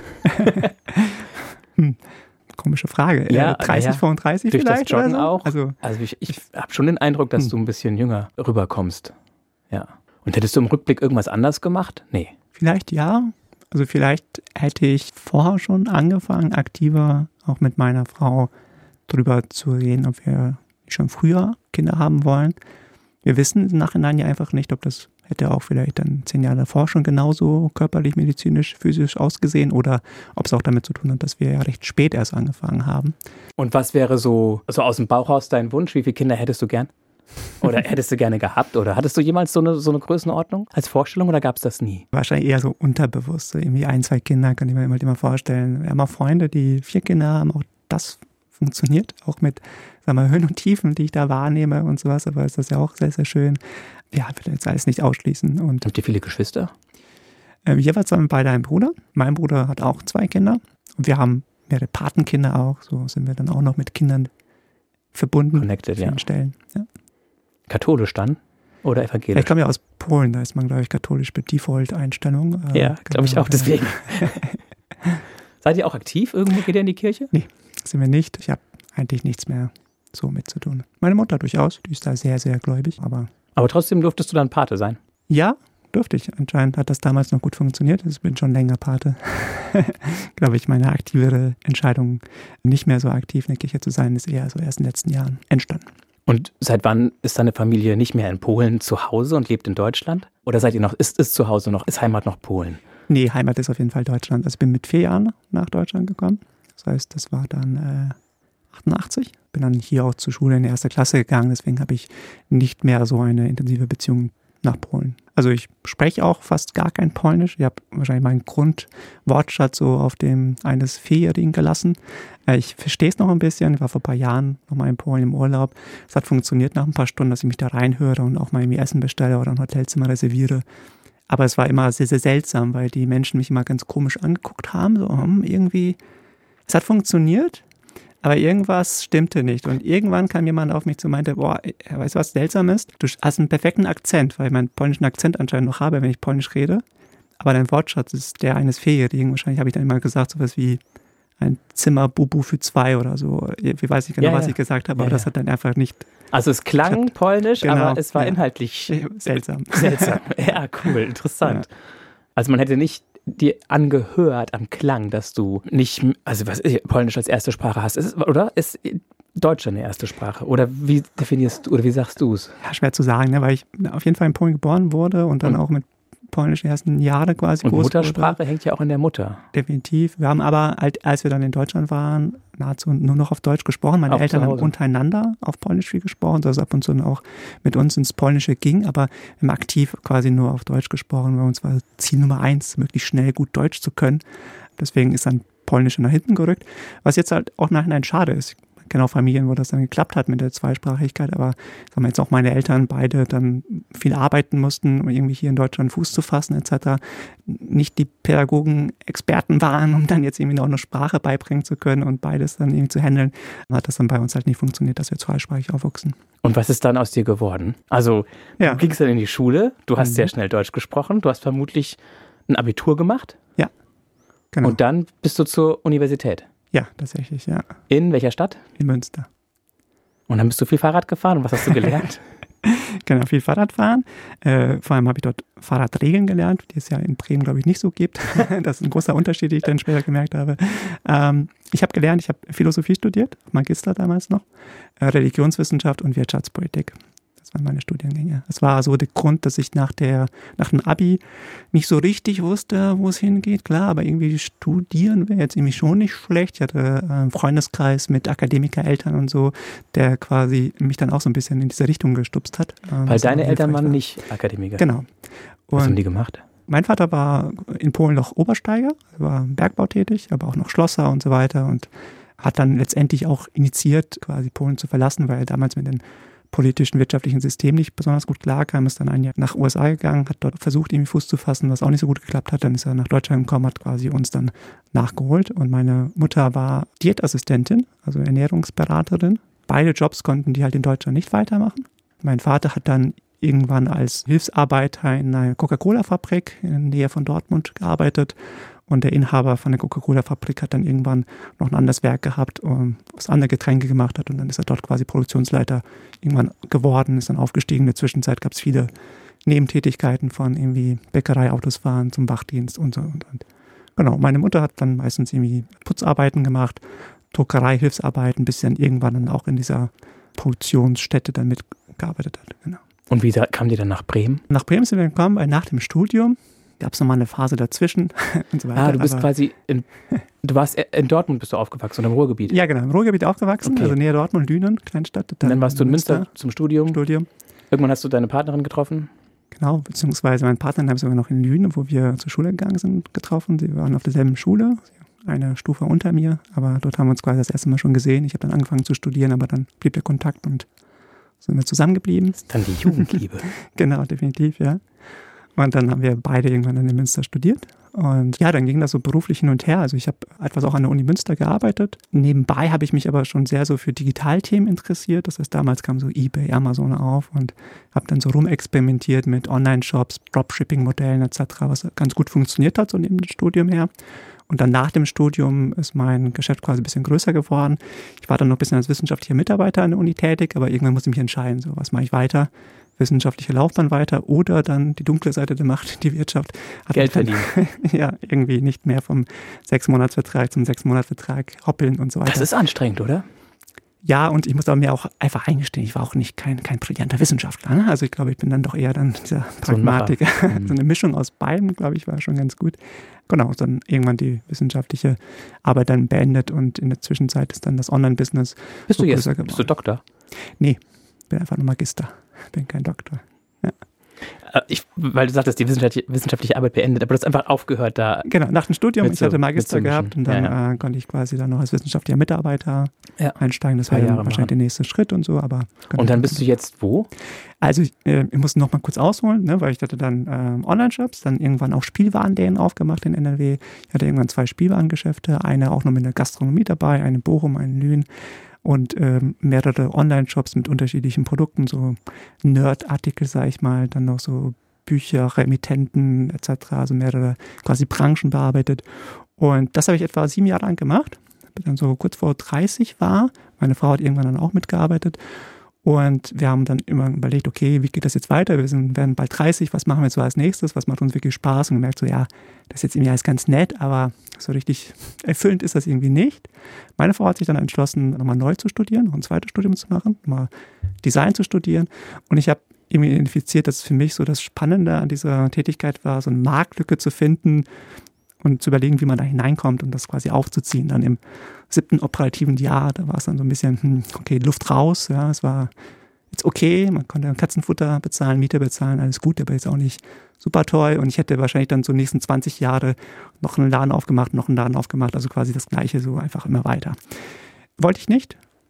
hm, komische Frage. Ja, äh, dreißig, ja. fünfunddreißig Durch vielleicht das Joggen oder so? auch? Also, also ich, ich habe schon den Eindruck, dass hm. du ein bisschen jünger rüberkommst. Ja. Und hättest du im Rückblick irgendwas anders gemacht? Nee. Vielleicht ja. Also vielleicht hätte ich vorher schon angefangen, aktiver auch mit meiner Frau darüber zu reden, ob wir schon früher Kinder haben wollen. Wir wissen im Nachhinein ja einfach nicht, ob das hätte auch vielleicht dann zehn Jahre davor schon genauso körperlich, medizinisch, physisch ausgesehen oder ob es auch damit zu tun hat, dass wir ja recht spät erst angefangen haben. Und was wäre so, so aus dem Bauch raus dein Wunsch? Wie viele Kinder hättest du gern? Oder hättest du gerne gehabt? Oder hattest du jemals so eine, so eine Größenordnung als Vorstellung oder gab es das nie? Wahrscheinlich eher so unterbewusst. So irgendwie ein, zwei Kinder, kann ich mir immer vorstellen. Wir haben auch Freunde, die vier Kinder haben, auch das funktioniert, auch mit, sagen wir, Höhen und Tiefen, die ich da wahrnehme und sowas, aber ist das ja auch sehr, sehr schön. Ja, ich will jetzt alles nicht ausschließen. Und habt ihr viele Geschwister? Äh, jeweils haben wir beide einen Bruder. Mein Bruder hat auch zwei Kinder und wir haben mehrere Patenkinder auch, so sind wir dann auch noch mit Kindern verbunden. Connected, ja. Stellen. Ja. Katholisch dann? Oder evangelisch? Ich komme ja aus Polen, da ist man, glaube ich, katholisch mit Default-Einstellung. Äh, ja, glaube ich auch, deswegen. Seid ihr auch aktiv irgendwo? Geht ihr in die Kirche? Nee, sind wir nicht. Ich habe eigentlich nichts mehr so mit zu tun. Meine Mutter durchaus, die ist da sehr, sehr gläubig. Aber, aber trotzdem durftest du dann Pate sein? Ja, durfte ich. Anscheinend hat das damals noch gut funktioniert. Ich bin schon länger Pate. Glaube ich, meine aktivere Entscheidung, nicht mehr so aktiv in der Kirche zu sein, ist eher so erst in den letzten Jahren entstanden. Und seit wann ist deine Familie nicht mehr in Polen zu Hause und lebt in Deutschland? Oder seid ihr noch, ist es zu Hause noch, ist Heimat noch Polen? Nee, Heimat ist auf jeden Fall Deutschland. Also ich bin mit vier Jahren nach Deutschland gekommen. Das heißt, das war dann äh, achtundachtzig. Bin dann hier auch zur Schule in die erste Klasse gegangen. Deswegen habe ich nicht mehr so eine intensive Beziehung nach Polen. Also ich spreche auch fast gar kein Polnisch. Ich habe wahrscheinlich meinen Grundwortschatz so auf dem eines Vierjährigen gelassen. Ich verstehe es noch ein bisschen. Ich war vor ein paar Jahren nochmal in Polen im Urlaub. Es hat funktioniert nach ein paar Stunden, dass ich mich da reinhöre und auch mal irgendwie Essen bestelle oder ein Hotelzimmer reserviere. Aber es war immer sehr, sehr seltsam, weil die Menschen mich immer ganz komisch angeguckt haben. So hm, irgendwie, es hat funktioniert, aber irgendwas stimmte nicht. Und irgendwann kam jemand auf mich zu und meinte, boah, weißt du, was seltsam ist? Du hast einen perfekten Akzent, weil ich meinen polnischen Akzent anscheinend noch habe, wenn ich Polnisch rede. Aber dein Wortschatz ist der eines Vierjährigen. Wahrscheinlich habe ich dann immer gesagt, sowas wie ein Zimmer Bubu für zwei oder so. Ich weiß nicht genau, ja, was ja. ich gesagt habe, aber ja, das hat dann einfach nicht... Also es klang hat, polnisch, genau, aber es war ja. inhaltlich... Seltsam. Seltsam. Ja, cool, interessant. Ja. Also man hätte nicht dir angehört am Klang, dass du nicht, also was Polnisch als erste Sprache hast, ist, oder? Ist Deutsch eine erste Sprache? Oder wie definierst du, oder wie sagst du es? Ja, schwer zu sagen, ne, weil ich auf jeden Fall in Polen geboren wurde und dann und? auch mit Polnisch die ersten Jahre quasi und groß Muttersprache wurde. Hängt ja auch in der Mutter. Definitiv. Wir haben aber, als wir dann in Deutschland waren, nahezu nur noch auf Deutsch gesprochen. Meine auch Eltern haben untereinander auf Polnisch viel gesprochen, dass es ab und zu auch mit uns ins Polnische ging, aber wir haben aktiv quasi nur auf Deutsch gesprochen, weil uns war Ziel Nummer eins, möglichst schnell gut Deutsch zu können. Deswegen ist dann Polnisch nach hinten gerückt, was jetzt halt auch nachhinein schade ist. kenne auch Familien, wo das dann geklappt hat mit der Zweisprachigkeit, aber sagen wir jetzt auch meine Eltern beide dann viel arbeiten mussten, um irgendwie hier in Deutschland Fuß zu fassen et cetera. Nicht die Pädagogen Experten waren, um dann jetzt irgendwie noch eine Sprache beibringen zu können und beides dann irgendwie zu handeln. Dann hat das dann bei uns halt nicht funktioniert, dass wir zweisprachig aufwachsen. Und was ist dann aus dir geworden? Also ja. Du gingst dann in die Schule, du hast mhm. sehr schnell Deutsch gesprochen, du hast vermutlich ein Abitur gemacht. Ja, genau. Und dann bist du zur Universität. Ja, tatsächlich, ja. In welcher Stadt? In Münster. Und dann bist du viel Fahrrad gefahren und was hast du gelernt? Genau, viel Fahrrad fahren. Äh, vor allem habe ich dort Fahrradregeln gelernt, die es ja in Bremen, glaube ich, nicht so gibt. Das ist ein großer Unterschied, den ich dann später gemerkt habe. Ähm, ich habe gelernt, ich habe Philosophie studiert, Magister damals noch, äh, Religionswissenschaft und Wirtschaftspolitik. Das waren meine Studiengänge. Das war so der Grund, dass ich nach der, nach dem Abi nicht so richtig wusste, wo es hingeht. Klar, aber irgendwie studieren wäre jetzt irgendwie schon nicht schlecht. Ich hatte einen Freundeskreis mit Akademikereltern und so, der quasi mich dann auch so ein bisschen in diese Richtung gestupst hat. Weil deine Eltern waren nicht Akademiker? Genau. Und was haben die gemacht? Mein Vater war in Polen noch Obersteiger, war im Bergbau tätig, aber auch noch Schlosser und so weiter und hat dann letztendlich auch initiiert, quasi Polen zu verlassen, weil er damals mit den politischen, wirtschaftlichen System nicht besonders gut klarkam, ist dann ein Jahr nach U S A gegangen, hat dort versucht, irgendwie Fuß zu fassen, was auch nicht so gut geklappt hat. Dann ist er nach Deutschland gekommen, hat quasi uns dann nachgeholt. Und meine Mutter war Diätassistentin, also Ernährungsberaterin. Beide Jobs konnten die halt in Deutschland nicht weitermachen. Mein Vater hat dann irgendwann als Hilfsarbeiter in einer Coca-Cola-Fabrik in der Nähe von Dortmund gearbeitet. Und der Inhaber von der Coca-Cola-Fabrik hat dann irgendwann noch ein anderes Werk gehabt, was andere Getränke gemacht hat. Und dann ist er dort quasi Produktionsleiter irgendwann geworden, ist dann aufgestiegen. In der Zwischenzeit gab es viele Nebentätigkeiten von irgendwie Bäckerei, Autos fahren, zum Wachdienst und so. Und, und. Genau, meine Mutter hat dann meistens irgendwie Putzarbeiten gemacht, Druckerei, Hilfsarbeiten, bis sie dann irgendwann dann auch in dieser Produktionsstätte dann mitgearbeitet hat. Genau. Und wie kam die dann nach Bremen? Nach Bremen sind wir gekommen, weil nach dem Studium gab es nochmal eine Phase dazwischen und so weiter. Ah, du bist quasi, in, du warst in Dortmund bist du aufgewachsen oder im Ruhrgebiet? Ja, genau, im Ruhrgebiet aufgewachsen, okay. Also näher Dortmund, Lünen, Kleinstadt. Dann, dann warst du in Münster, Münster zum Studium. Studium. Irgendwann hast du deine Partnerin getroffen? Genau, beziehungsweise meinen Partner habe ich sogar noch in Lünen, wo wir zur Schule gegangen sind, getroffen. Sie waren auf derselben Schule, eine Stufe unter mir, aber dort haben wir uns quasi das erste Mal schon gesehen. Ich habe dann angefangen zu studieren, aber dann blieb der Kontakt und sind wir zusammengeblieben. Das ist dann die Jugendliebe. Genau, definitiv, ja. Und dann haben wir beide irgendwann dann in Münster studiert. Und ja, dann ging das so beruflich hin und her. Also ich habe etwas auch an der Uni Münster gearbeitet. Nebenbei habe ich mich aber schon sehr so für Digitalthemen interessiert. Das heißt, damals kam so eBay, Amazon auf und habe dann so rumexperimentiert mit Online-Shops, Dropshipping-Modellen et cetera, was ganz gut funktioniert hat, so neben dem Studium her. Und dann nach dem Studium ist mein Geschäft quasi ein bisschen größer geworden. Ich war dann noch ein bisschen als wissenschaftlicher Mitarbeiter an der Uni tätig, aber irgendwann musste ich mich entscheiden, so was mache ich weiter? Wissenschaftliche Laufbahn weiter oder dann die dunkle Seite der Macht, die Wirtschaft. Hat Geld verdienen. Ja, irgendwie nicht mehr vom Sechs-Monats-Vertrag zum Sechs-Monats-Vertrag hoppeln und so weiter. Das ist anstrengend, oder? Ja, und ich muss aber mir auch einfach eingestehen, ich war auch nicht kein, kein brillanter Wissenschaftler. Ne? Also ich glaube, ich bin dann doch eher dann dieser Pragmatiker. So, ein so eine Mischung aus beiden, glaube ich, war schon ganz gut. Genau, dann irgendwann die wissenschaftliche Arbeit dann beendet und in der Zwischenzeit ist dann das Online-Business Bist so du jetzt, geworden. bist du Doktor? Nee, bin einfach nur Magister, bin kein Doktor. Ja. Ich, weil du sagtest, die wissenschaftliche, wissenschaftliche Arbeit beendet, aber du hast einfach aufgehört da. Genau, nach dem Studium, ich so, hatte Magister gehabt und dann ja, ja. Äh, konnte ich quasi dann noch als wissenschaftlicher Mitarbeiter ja. einsteigen. Das war dann wahrscheinlich machen. der nächste Schritt und so. Aber und dann bist du jetzt wo? Also ich, äh, ich muss noch mal kurz ausholen, ne, weil ich hatte dann ähm, Online-Shops, dann irgendwann auch Spielwarenläden aufgemacht in N R W. Ich hatte irgendwann zwei Spielwarengeschäfte, eine auch noch mit der Gastronomie dabei, eine in Bochum, eine in Lünen. Und ähm, mehrere Online-Shops mit unterschiedlichen Produkten, so Nerd-Artikel, sag ich mal, dann noch so Bücher, Remittenten et cetera, also mehrere quasi Branchen bearbeitet. Und das habe ich etwa sieben Jahre lang gemacht, bis dann so kurz vor dreißig war. Meine Frau hat irgendwann dann auch mitgearbeitet. Und wir haben dann immer überlegt, okay, wie geht das jetzt weiter? Wir sind, werden bald dreißig, was machen wir jetzt so als nächstes? Was macht uns wirklich Spaß? Und gemerkt so, ja, das ist jetzt irgendwie alles ganz nett, aber so richtig erfüllend ist das irgendwie nicht. Meine Frau hat sich dann entschlossen, nochmal neu zu studieren, noch ein zweites Studium zu machen, nochmal Design zu studieren. Und ich habe irgendwie identifiziert, dass für mich so das Spannende an dieser Tätigkeit war, so eine Marktlücke zu finden und zu überlegen, wie man da hineinkommt und das quasi aufzuziehen. Dann im siebten operativen Jahr, da war es dann so ein bisschen, hm, okay, Luft raus, ja, es war jetzt okay, man konnte Katzenfutter bezahlen, Miete bezahlen, alles gut, aber jetzt auch nicht super toll und ich hätte wahrscheinlich dann so die nächsten zwanzig Jahre noch einen Laden aufgemacht, noch einen Laden aufgemacht, also quasi das Gleiche, so einfach immer weiter. Wollte ich nicht.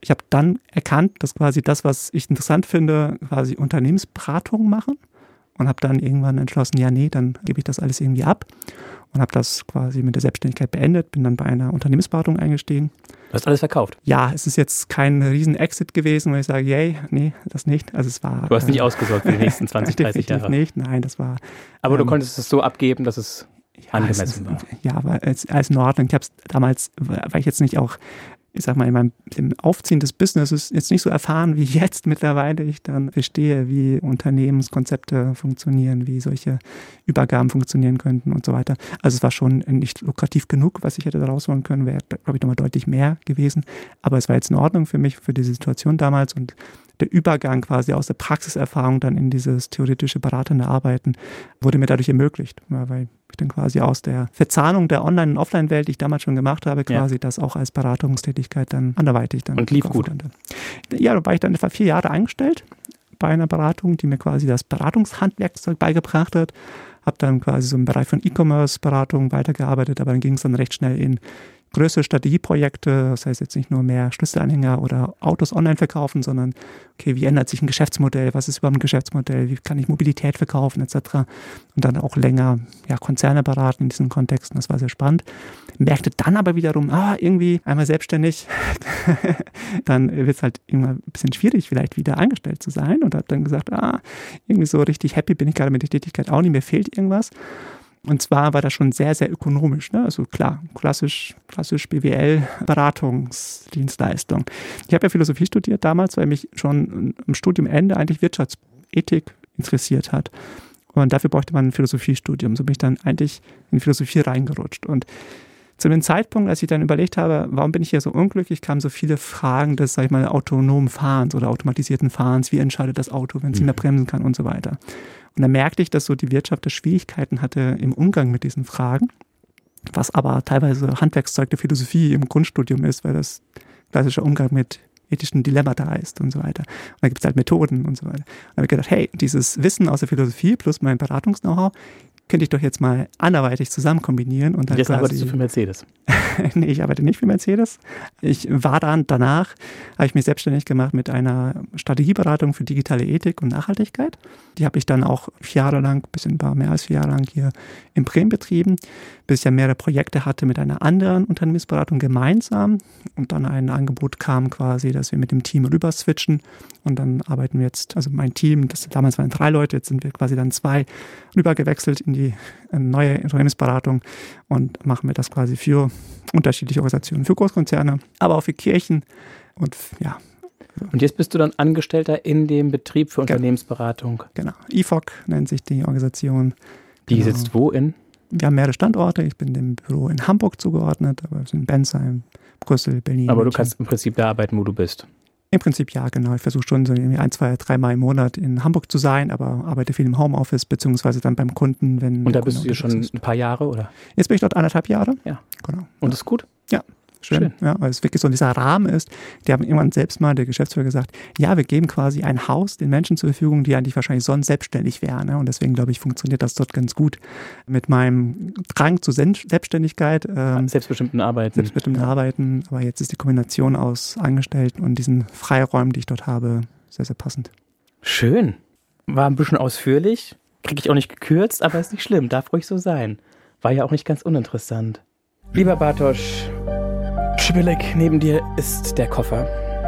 ich habe dann erkannt, dass quasi das, was ich interessant finde, quasi Unternehmensberatungen machen und habe dann irgendwann entschlossen, ja nee, dann gebe ich das alles irgendwie ab und habe das quasi mit der Selbstständigkeit beendet, bin dann bei einer Unternehmensberatung eingestiegen. Du hast alles verkauft? Ja, es ist jetzt kein riesen Exit gewesen, wo ich sage, yay, nee, das nicht. Also es war. Du hast nicht äh, ausgesorgt für die nächsten zwanzig, dreißig Jahre? Nicht, nein, das war. Aber ähm, du konntest es so abgeben, dass es ja, angemessen es ist, war? Ja, aber es ist in Ordnung. Ich habe es damals, weil ich jetzt nicht auch, ich sag mal, in meinem im Aufziehen des Businesses jetzt nicht so erfahren wie jetzt mittlerweile. Ich dann verstehe, wie Unternehmenskonzepte funktionieren, wie solche Übergaben funktionieren könnten und so weiter. Also es war schon nicht lukrativ genug, was ich hätte da rausholen können, wäre, glaube ich, nochmal deutlich mehr gewesen. Aber es war jetzt in Ordnung für mich, für diese Situation damals und der Übergang quasi aus der Praxiserfahrung dann in dieses theoretische beratende Arbeiten wurde mir dadurch ermöglicht, weil ich dann quasi aus der Verzahnung der Online- und Offline-Welt, die ich damals schon gemacht habe, quasi ja. das auch als Beratungstätigkeit dann anderweitig dann. Und lief gut. Konnte. Ja, da war ich dann etwa vier Jahre eingestellt bei einer Beratung, die mir quasi das Beratungshandwerkszeug beigebracht hat. Habe dann quasi so im Bereich von E-Commerce-Beratung weitergearbeitet, aber dann ging es dann recht schnell in größere Strategieprojekte, das heißt jetzt nicht nur mehr Schlüsselanhänger oder Autos online verkaufen, sondern okay, wie ändert sich ein Geschäftsmodell, was ist überhaupt ein Geschäftsmodell, wie kann ich Mobilität verkaufen et cetera. Und dann auch länger ja, Konzerne beraten in diesen Kontexten, das war sehr spannend. Merkte dann aber wiederum, ah, irgendwie einmal selbstständig, dann wird es halt immer ein bisschen schwierig, vielleicht wieder angestellt zu sein und habe dann gesagt, ah, irgendwie so richtig happy bin ich gerade mit der Tätigkeit auch nicht, mir fehlt irgendwas. Und zwar war das schon sehr, sehr ökonomisch. Ne? Also klar, klassisch, klassisch B W L-Beratungsdienstleistung. Ich habe ja Philosophie studiert damals, weil mich schon am Studiumende eigentlich Wirtschaftsethik interessiert hat. Und dafür bräuchte man ein Philosophiestudium. So bin ich dann eigentlich in Philosophie reingerutscht. Und zu dem Zeitpunkt, als ich dann überlegt habe, warum bin ich hier so unglücklich, kamen so viele Fragen des, sag ich mal, autonomen Fahrens oder automatisierten Fahrens. Wie entscheidet das Auto, wenn es nicht mehr bremsen kann und so weiter. Und dann merkte ich, dass so die Wirtschaft Schwierigkeiten hatte im Umgang mit diesen Fragen, was aber teilweise Handwerkszeug der Philosophie im Grundstudium ist, weil das klassischer Umgang mit ethischen Dilemmata ist und so weiter. Und da gibt es halt Methoden und so weiter. Und dann habe ich gedacht, hey, dieses Wissen aus der Philosophie plus mein Beratungs-Know-how könnte ich doch jetzt mal anderweitig zusammen kombinieren. Und dann jetzt quasi, arbeitest du für Mercedes? Nee, ich arbeite nicht für Mercedes. Ich war dann, danach habe ich mich selbstständig gemacht mit einer Strategieberatung für digitale Ethik und Nachhaltigkeit. Die habe ich dann auch vier Jahre lang, ein bisschen mehr als vier Jahre lang hier in Bremen betrieben, bis ich ja mehrere Projekte hatte mit einer anderen Unternehmensberatung gemeinsam und dann ein Angebot kam quasi, dass wir mit dem Team rüber switchen und dann arbeiten wir jetzt, also mein Team, das damals waren drei Leute, jetzt sind wir quasi dann zwei rübergewechselt in die neue Unternehmensberatung und machen wir das quasi für unterschiedliche Organisationen, für Großkonzerne, aber auch für Kirchen und ja. Und jetzt bist du dann Angestellter in dem Betrieb für Unternehmensberatung? Genau. I F O C nennt sich die Organisation. Die genau. sitzt wo in? Wir haben mehrere Standorte. Ich bin dem Büro in Hamburg zugeordnet, aber wir sind in Bensheim, Brüssel, Berlin. Aber du München. kannst im Prinzip da arbeiten, wo du bist? Im Prinzip ja, genau. Ich versuche schon so ein, zwei, dreimal im Monat in Hamburg zu sein, aber arbeite viel im Homeoffice, beziehungsweise dann beim Kunden, wenn... Und da bist du hier schon ein paar Jahre, oder? Jetzt bin ich dort anderthalb Jahre. Ja. Genau. Und das ist gut? Ja. Schön, Schön. Ja, weil es wirklich so dieser Rahmen ist. Die haben irgendwann selbst mal, der Geschäftsführer, gesagt, ja, wir geben quasi ein Haus den Menschen zur Verfügung, die eigentlich wahrscheinlich sonst selbstständig wären. Ne? Und deswegen, glaube ich, funktioniert das dort ganz gut mit meinem Drang zur Selbstständigkeit. Ähm, selbstbestimmten Arbeiten. Selbstbestimmten ja. Arbeiten. Aber jetzt ist die Kombination aus Angestellten und diesen Freiräumen, die ich dort habe, sehr, sehr passend. Schön. War ein bisschen ausführlich. Kriege ich auch nicht gekürzt, aber ist nicht schlimm. Darf ruhig so sein. War ja auch nicht ganz uninteressant. Lieber Bartosz Przybyłek, neben dir ist der Koffer.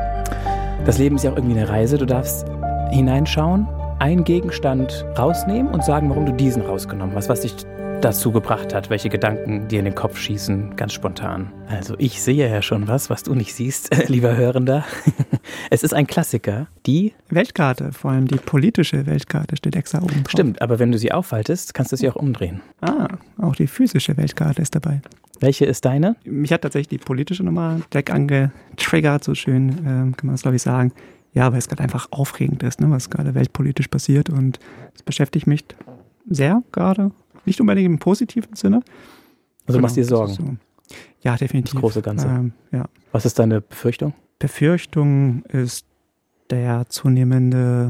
Das Leben ist ja auch irgendwie eine Reise. Du darfst hineinschauen, einen Gegenstand rausnehmen und sagen, warum du diesen rausgenommen hast, was dich dazu gebracht hat, welche Gedanken dir in den Kopf schießen, ganz spontan. Also ich sehe ja schon was, was du nicht siehst, lieber Hörender. Es ist ein Klassiker, die Weltkarte, vor allem die politische Weltkarte steht extra oben drauf. Stimmt, aber wenn du sie aufhaltest, kannst du sie auch umdrehen. Ah, auch die physische Weltkarte ist dabei. Welche ist deine? Mich hat tatsächlich die politische Nummer direkt angetriggert, so schön ähm, kann man das glaube ich sagen. Ja, weil es gerade einfach aufregend ist, ne, was gerade weltpolitisch passiert und es beschäftigt mich sehr gerade. Nicht unbedingt im positiven Sinne. Also du machst dir Sorgen? So. Ja, definitiv. Das große Ganze. Ähm, ja. Was ist deine Befürchtung? Befürchtung ist der zunehmende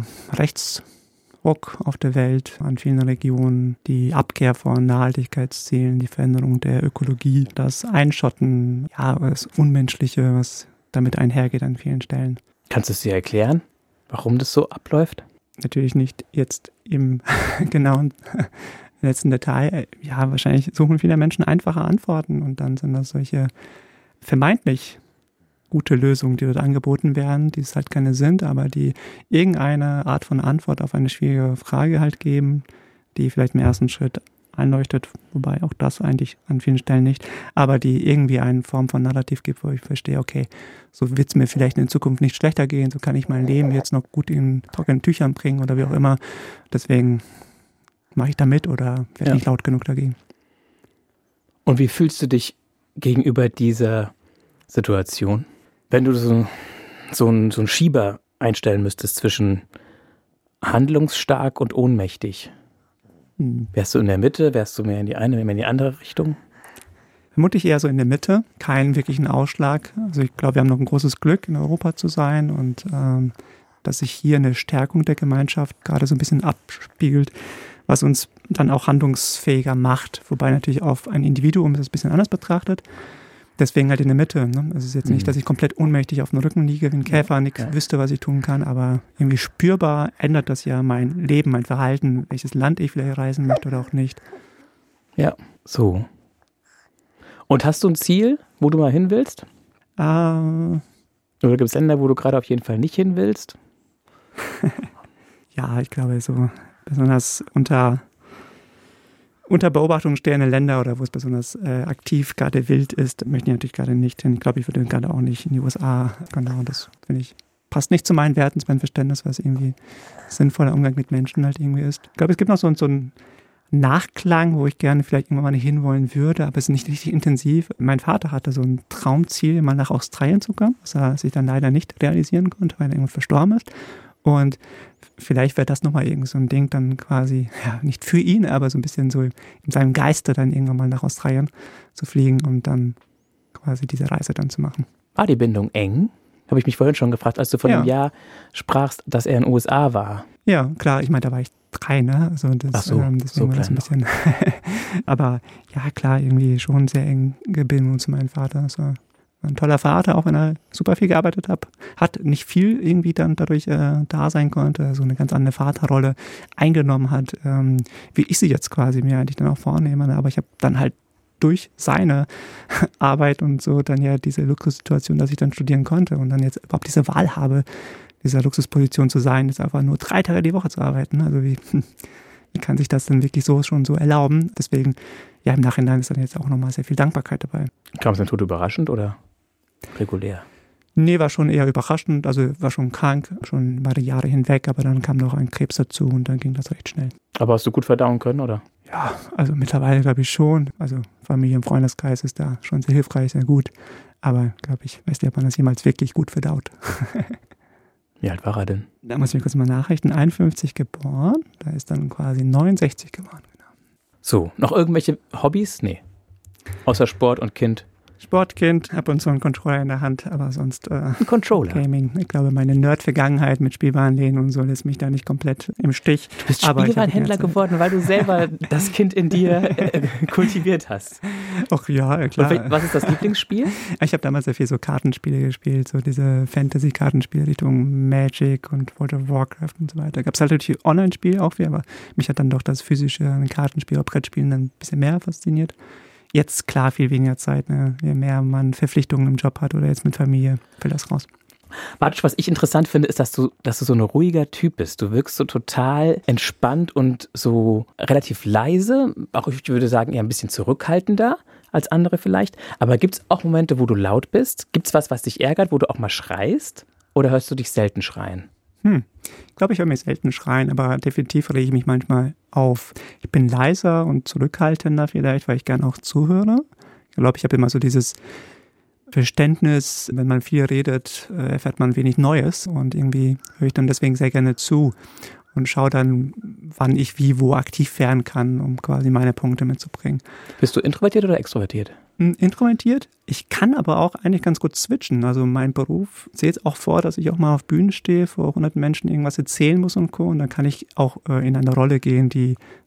Rechtsruck auf der Welt an vielen Regionen, die Abkehr von Nachhaltigkeitszielen, die Veränderung der Ökologie, das Einschotten, ja, das Unmenschliche, was damit einhergeht an vielen Stellen. Kannst du es dir erklären, warum das so abläuft? Natürlich nicht jetzt im genauen letzten Detail. Ja, wahrscheinlich suchen viele Menschen einfache Antworten und dann sind das solche vermeintlich gute Lösungen, die dort angeboten werden, die es halt keine sind, aber die irgendeine Art von Antwort auf eine schwierige Frage halt geben, die vielleicht im ersten Schritt einleuchtet, wobei auch das eigentlich an vielen Stellen nicht, aber die irgendwie eine Form von Narrativ gibt, wo ich verstehe, okay, so wird es mir vielleicht in Zukunft nicht schlechter gehen, so kann ich mein Leben jetzt noch gut in trockenen Tüchern bringen oder wie auch immer. Deswegen mache ich da mit oder werde ja. nicht laut genug dagegen. Und wie fühlst du dich gegenüber dieser Situation? Wenn du so, so, ein, so einen Schieber einstellen müsstest zwischen handlungsstark und ohnmächtig, hm. wärst du in der Mitte, wärst du mehr in die eine, mehr in die andere Richtung? Vermutlich eher so in der Mitte, keinen wirklichen Ausschlag. Also ich glaube, wir haben noch ein großes Glück, in Europa zu sein und ähm, dass sich hier eine Stärkung der Gemeinschaft gerade so ein bisschen abspiegelt, was uns dann auch handlungsfähiger macht, wobei natürlich auf ein Individuum das ein bisschen anders betrachtet. Deswegen halt in der Mitte. Ne? Also es ist jetzt nicht, dass ich komplett ohnmächtig auf dem Rücken liege wie ein Käfer, nichts ja. wüsste, was ich tun kann, aber irgendwie spürbar ändert das ja mein Leben, mein Verhalten, welches Land ich vielleicht reisen möchte oder auch nicht. Ja, so. Und hast du ein Ziel, wo du mal hin willst? Äh, oder gibt es Länder, wo du gerade auf jeden Fall nicht hin willst? Ja, ich glaube so besonders unter Unter Beobachtung stehende Länder oder wo es besonders äh, aktiv gerade wild ist, möchte ich natürlich gerade nicht hin. Ich glaube, ich würde gerade auch nicht in die U S A. Genau, das finde ich, passt nicht zu meinen Werten, zu meinem Verständnis, was irgendwie sinnvoller Umgang mit Menschen halt irgendwie ist. Ich glaube, es gibt noch so, so einen Nachklang, wo ich gerne vielleicht irgendwann mal hinwollen würde, aber es ist nicht richtig intensiv. Mein Vater hatte so ein Traumziel, mal nach Australien zu kommen, was er sich dann leider nicht realisieren konnte, weil er irgendwann verstorben ist. Und vielleicht wäre das nochmal irgend so ein Ding dann quasi, ja, nicht für ihn, aber so ein bisschen so in seinem Geiste dann irgendwann mal nach Australien zu fliegen und dann quasi diese Reise dann zu machen. War die Bindung eng? Habe ich mich vorhin schon gefragt, als du von ja. einem Jahr sprachst, dass er in den U S A war. Ja, klar, ich meine, da war ich drei, ne? Also das, Ach so, ähm, deswegen so war das ein bisschen. Aber ja, klar, irgendwie schon sehr enge Bindung zu meinem Vater. Das war ein toller Vater, auch wenn er super viel gearbeitet hat, hat nicht viel irgendwie dann dadurch äh, da sein konnte, so eine ganz andere Vaterrolle eingenommen hat, ähm, wie ich sie jetzt quasi mir eigentlich dann auch vornehme. Aber ich habe dann halt durch seine Arbeit und so dann ja diese Luxussituation, dass ich dann studieren konnte und dann jetzt überhaupt diese Wahl habe, dieser Luxusposition zu sein, ist einfach nur drei Tage die Woche zu arbeiten. Also wie, wie kann sich das denn wirklich so schon so erlauben? Deswegen, ja, im Nachhinein ist dann jetzt auch nochmal sehr viel Dankbarkeit dabei. Kam es denn tot überraschend oder regulär? Nee, war schon eher überraschend. Also war schon krank, schon mal die Jahre hinweg, aber dann kam noch ein Krebs dazu und dann ging das recht schnell. Aber hast du gut verdauen können, oder? Ja, also mittlerweile glaube ich schon. Also Familie und Freundeskreis ist da schon sehr hilfreich, sehr gut. Aber glaube ich, weiß nicht, ob man das jemals wirklich gut verdaut. Wie alt war er denn? Da muss ich kurz mal nachrichten. einundfünfzig geboren, da ist dann quasi neunundsechzig geworden. Genau. So, noch irgendwelche Hobbys? Nee. Außer Sport und Kind. Sportkind, ab und zu einen Controller in der Hand, aber sonst äh, ein Controller. Gaming. Ich glaube, meine Nerd-Vergangenheit mit Spielwarenläden und so lässt mich da nicht komplett im Stich. Du bist Spielwarenhändler geworden, weil du selber das Kind in dir äh, kultiviert hast. Ach ja, klar. Und was ist das Lieblingsspiel? Ich habe damals sehr viel so Kartenspiele gespielt, so diese Fantasy-Kartenspiele Richtung Magic und World of Warcraft und so weiter. Gab es halt natürlich Online-Spiele auch viel, aber mich hat dann doch das physische Kartenspiel oder Brettspielen dann ein bisschen mehr fasziniert. Jetzt klar viel weniger Zeit, ne? Je mehr man Verpflichtungen im Job hat oder jetzt mit Familie, fällt das raus. Bartosz, was ich interessant finde, ist, dass du, dass du so ein ruhiger Typ bist. Du wirkst so total entspannt und so relativ leise. Auch ich würde sagen, eher ein bisschen zurückhaltender als andere vielleicht. Aber gibt es auch Momente, wo du laut bist? Gibt es was, was dich ärgert, wo du auch mal schreist? Oder hörst du dich selten schreien? Hm. Ich glaube, ich höre mich selten schreien, aber definitiv rege ich mich manchmal auf. Ich bin leiser und zurückhaltender vielleicht, weil ich gerne auch zuhöre. Ich glaube, ich habe immer so dieses Verständnis, wenn man viel redet, erfährt man wenig Neues und irgendwie höre ich dann deswegen sehr gerne zu und schaue dann, wann ich wie wo aktiv werden kann, um quasi meine Punkte mitzubringen. Bist du introvertiert oder extrovertiert? Introvertiert. Ich kann aber auch eigentlich ganz gut switchen. Also mein Beruf sieht auch vor, dass ich auch mal auf Bühnen stehe, vor hunderten Menschen irgendwas erzählen muss und Co. Und dann kann ich auch äh, in eine Rolle gehen, die,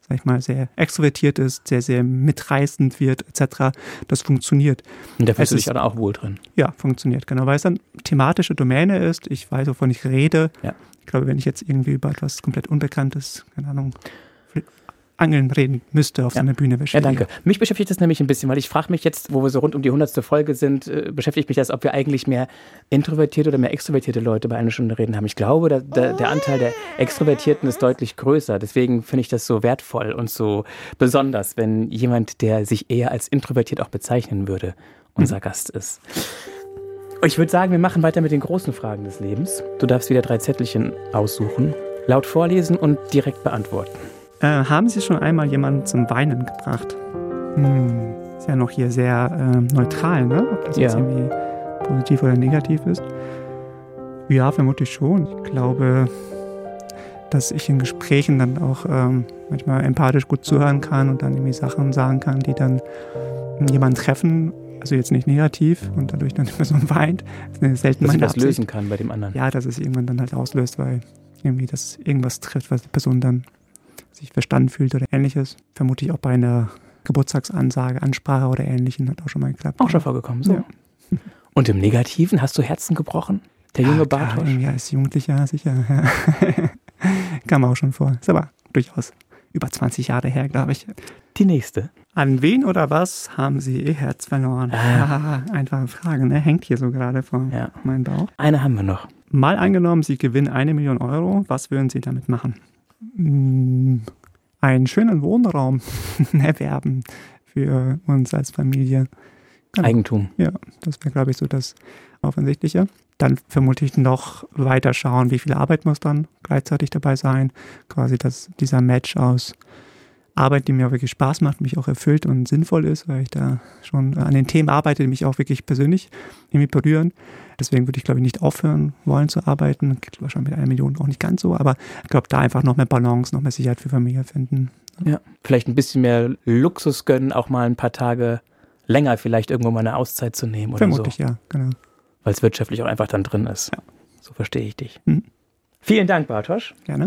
sag ich mal, sehr extrovertiert ist, sehr, sehr mitreißend wird, et cetera. Das funktioniert. Und da fühlst du dich auch wohl drin. Ja, funktioniert, genau. Weil es dann thematische Domäne ist. Ich weiß, wovon ich rede. Ja. Ich glaube, wenn ich jetzt irgendwie über etwas komplett Unbekanntes, keine Ahnung, Angeln reden müsste auf ja. so einer Bühne. Ja, danke. Mich beschäftigt das nämlich ein bisschen, weil ich frage mich jetzt, wo wir so rund um die hundertste Folge sind, äh, beschäftigt mich das, ob wir eigentlich mehr introvertierte oder mehr extrovertierte Leute bei einer Stunde reden haben. Ich glaube, da, da, der Anteil der Extrovertierten ist deutlich größer. Deswegen finde ich das so wertvoll und so besonders, wenn jemand, der sich eher als introvertiert auch bezeichnen würde, unser mhm. Gast ist. Ich würde sagen, wir machen weiter mit den großen Fragen des Lebens. Du darfst wieder drei Zettelchen aussuchen, laut vorlesen und direkt beantworten. Äh, haben Sie schon einmal jemanden zum Weinen gebracht? Hm, ist ja noch hier sehr äh, neutral, ne? Ob das ja. jetzt irgendwie positiv oder negativ ist. Ja, vermutlich schon. Ich glaube, dass ich in Gesprächen dann auch ähm, manchmal empathisch gut zuhören kann und dann irgendwie Sachen sagen kann, die dann jemanden treffen. Also jetzt nicht negativ und dadurch dann die Person weint. Das ist eine selten dass meine das Absicht. Lösen kann bei dem anderen. Ja, dass es irgendwann dann halt auslöst, weil irgendwie das irgendwas trifft, was die Person dann sich verstanden fühlt oder ähnliches. Vermute ich auch bei einer Geburtstagsansage, Ansprache oder Ähnlichem hat auch schon mal geklappt. Auch schon vorgekommen, so. Ja. Und im Negativen hast du Herzen gebrochen? Der junge ja, Bartosz? Ja, als Jugendlicher sicher. Ja. Kam auch schon vor. Ist aber durchaus über zwanzig Jahre her, glaube ich. Die nächste. An wen oder was haben Sie Ihr Herz verloren? Ah. Ah, einfache Frage, ne? Hängt hier so gerade vor ja. meinem Bauch. Eine haben wir noch. Mal angenommen, Sie gewinnen eine Million Euro. Was würden Sie damit machen? Einen schönen Wohnraum erwerben für uns als Familie. Genau. Eigentum. Ja, das wäre, glaube ich, so das Offensichtliche. Dann vermutlich noch weiter schauen, wie viel Arbeit muss dann gleichzeitig dabei sein. Quasi das, dieser Match aus Arbeit, die mir wirklich Spaß macht, mich auch erfüllt und sinnvoll ist, weil ich da schon an den Themen arbeite, die mich auch wirklich persönlich irgendwie berühren. Deswegen würde ich, glaube ich, nicht aufhören wollen zu arbeiten. Geht wahrscheinlich mit einer Million auch nicht ganz so, aber ich glaube, da einfach noch mehr Balance, noch mehr Sicherheit für Familie finden. Ja, vielleicht ein bisschen mehr Luxus gönnen, auch mal ein paar Tage länger vielleicht irgendwo mal eine Auszeit zu nehmen oder vermutlich, so. Vermutlich, ja, genau. Weil es wirtschaftlich auch einfach dann drin ist. Ja. So verstehe ich dich. Mhm. Vielen Dank, Bartosz. Gerne.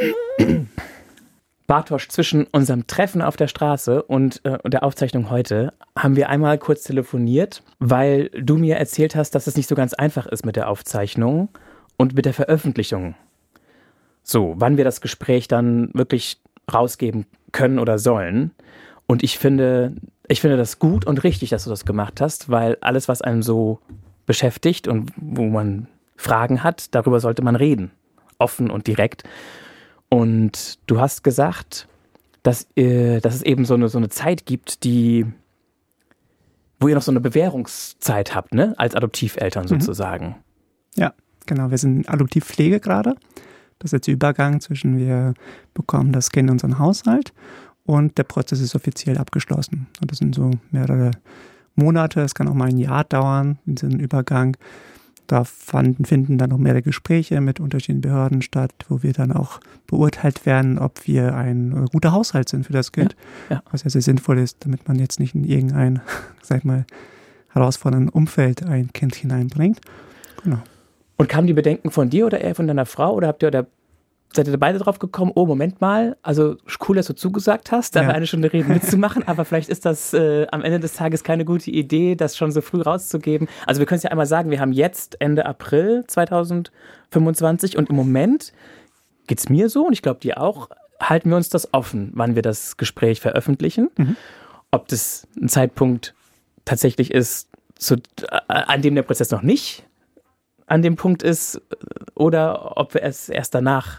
Bartosz, zwischen unserem Treffen auf der Straße und, äh, und der Aufzeichnung heute haben wir einmal kurz telefoniert, weil du mir erzählt hast, dass es nicht so ganz einfach ist mit der Aufzeichnung und mit der Veröffentlichung. So, wann wir das Gespräch dann wirklich rausgeben können oder sollen. Und ich finde, ich finde das gut und richtig, dass du das gemacht hast, weil alles, was einem so beschäftigt und wo man Fragen hat, darüber sollte man reden. Offen und direkt. Und du hast gesagt, dass, äh, dass es eben so eine, so eine Zeit gibt, die, wo ihr noch so eine Bewährungszeit habt, ne? Als Adoptiveltern sozusagen. Mhm. Ja, genau. Wir sind in Adoptivpflege gerade. Das ist jetzt der Übergang zwischen wir bekommen das Kind in unseren Haushalt und der Prozess ist offiziell abgeschlossen. Und das sind so mehrere Monate, es kann auch mal ein Jahr dauern, diesen Übergang. Da fanden, finden dann noch mehrere Gespräche mit unterschiedlichen Behörden statt, wo wir dann auch beurteilt werden, ob wir ein guter Haushalt sind für das Kind. Ja, ja. Was ja sehr sinnvoll ist, damit man jetzt nicht in irgendein, sag ich mal, herausforderndes Umfeld ein Kind hineinbringt. Genau. Und kamen die Bedenken von dir oder eher von deiner Frau? Oder habt ihr oder seid ihr beide drauf gekommen, oh, Moment mal, also cool, dass du zugesagt hast, da ja. eine Stunde reden mitzumachen, aber vielleicht ist das äh, am Ende des Tages keine gute Idee, das schon so früh rauszugeben. Also wir können es ja einmal sagen, wir haben jetzt Ende April zweitausendfünfundzwanzig und im Moment geht es mir so und ich glaube dir auch, halten wir uns das offen, wann wir das Gespräch veröffentlichen. Mhm. Ob das ein Zeitpunkt tatsächlich ist, zu, äh, an dem der Prozess noch nicht an dem Punkt ist oder ob wir es erst danach,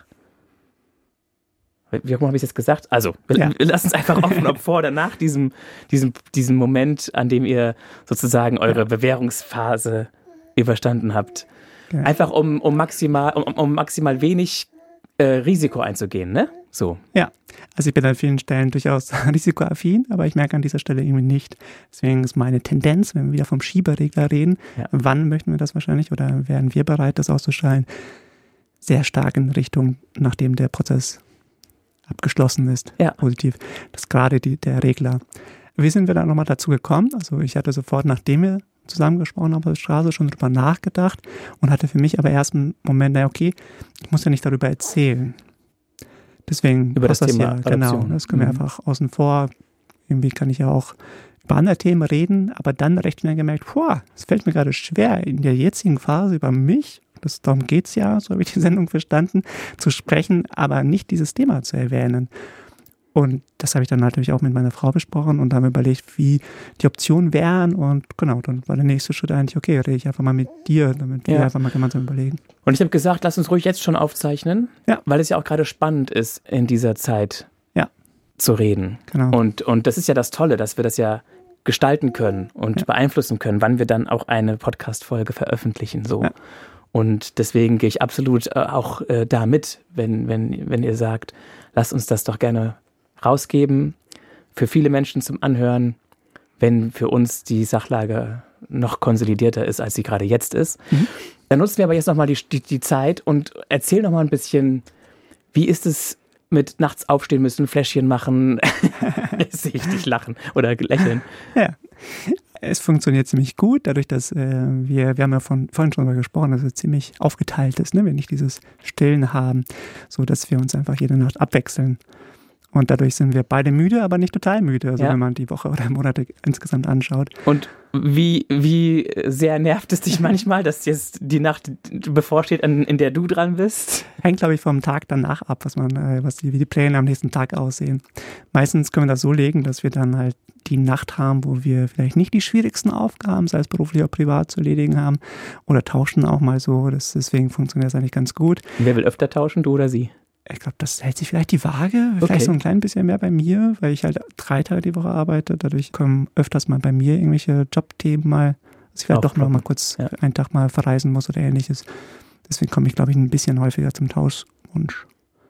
wie habe ich es jetzt gesagt? Also, wir, ja. wir lassen es einfach offen, ob vor oder nach diesem, diesem, diesem Moment, an dem ihr sozusagen eure ja. Bewährungsphase überstanden habt. Ja. Einfach um, um, maximal, um, um maximal wenig äh, Risiko einzugehen, ne? So. Ja, also ich bin an vielen Stellen durchaus risikoaffin, aber ich merke an dieser Stelle irgendwie nicht. Deswegen ist meine Tendenz, wenn wir wieder vom Schieberegler reden, ja. wann möchten wir das wahrscheinlich oder wären wir bereit, das auszuschalten, sehr stark in Richtung, nachdem der Prozess abgeschlossen ist, ja. positiv. Das ist gerade die, der Regler. Wie sind wir dann nochmal dazu gekommen? Also ich hatte sofort, nachdem wir zusammengesprochen haben auf der Straße, schon drüber nachgedacht und hatte für mich aber erst einen Moment, na okay, ich muss ja nicht darüber erzählen. deswegen über das Thema ja, Adoption. Genau, das können wir mhm. einfach außen vor. Irgendwie kann ich ja auch über andere Themen reden, aber dann recht schnell gemerkt, boah, es fällt mir gerade schwer, in der jetzigen Phase über mich, das, darum geht es ja, so habe ich die Sendung verstanden, zu sprechen, aber nicht dieses Thema zu erwähnen. Und das habe ich dann natürlich auch mit meiner Frau besprochen und haben überlegt, wie die Optionen wären. Und genau, dann war der nächste Schritt eigentlich, okay, rede ich einfach mal mit dir, damit wir ja. einfach mal gemeinsam überlegen. Und ich habe gesagt, lass uns ruhig jetzt schon aufzeichnen, ja. weil es ja auch gerade spannend ist, in dieser Zeit ja. zu reden. Genau. Und, und das ist ja das Tolle, dass wir das ja gestalten können und ja. beeinflussen können, wann wir dann auch eine Podcast-Folge veröffentlichen. So. Ja. Und deswegen gehe ich absolut äh, auch äh, da mit, wenn, wenn, wenn ihr sagt, lasst uns das doch gerne rausgeben, für viele Menschen zum Anhören, wenn für uns die Sachlage noch konsolidierter ist, als sie gerade jetzt ist. Mhm. Dann nutzen wir aber jetzt nochmal die, die, die Zeit und erzähl nochmal ein bisschen, wie ist es mit nachts aufstehen müssen, Fläschchen machen, jetzt sehe ich dich lachen oder lächeln. Ja, es funktioniert ziemlich gut, dadurch, dass äh, wir, wir haben ja von, vorhin schon darüber gesprochen, dass es ziemlich aufgeteilt ist, ne? Wir nicht dieses Stillen haben, so dass wir uns einfach jede Nacht abwechseln. Und dadurch sind wir beide müde, aber nicht total müde, also ja. wenn man die Woche oder Monate insgesamt anschaut. Und wie, wie sehr nervt es dich manchmal, dass jetzt die Nacht bevorsteht, in, in der du dran bist? Hängt, glaube ich, vom Tag danach ab, was man, was die, wie die Pläne am nächsten Tag aussehen. Meistens können wir das so legen, dass wir dann halt die Nacht haben, wo wir vielleicht nicht die schwierigsten Aufgaben, sei es beruflich oder privat, zu erledigen haben. Oder tauschen auch mal so. Das, deswegen funktioniert das eigentlich ganz gut. Wer will öfter tauschen, du oder sie? Ich glaube, das hält sich vielleicht die Waage. Vielleicht okay. so ein klein bisschen mehr bei mir, weil ich halt drei Tage die Woche arbeite. Dadurch kommen öfters mal bei mir irgendwelche Jobthemen mal, dass ich vielleicht doch noch mal kurz ja. einen Tag mal verreisen muss oder ähnliches. Deswegen komme ich, glaube ich, ein bisschen häufiger zum Tauschwunsch.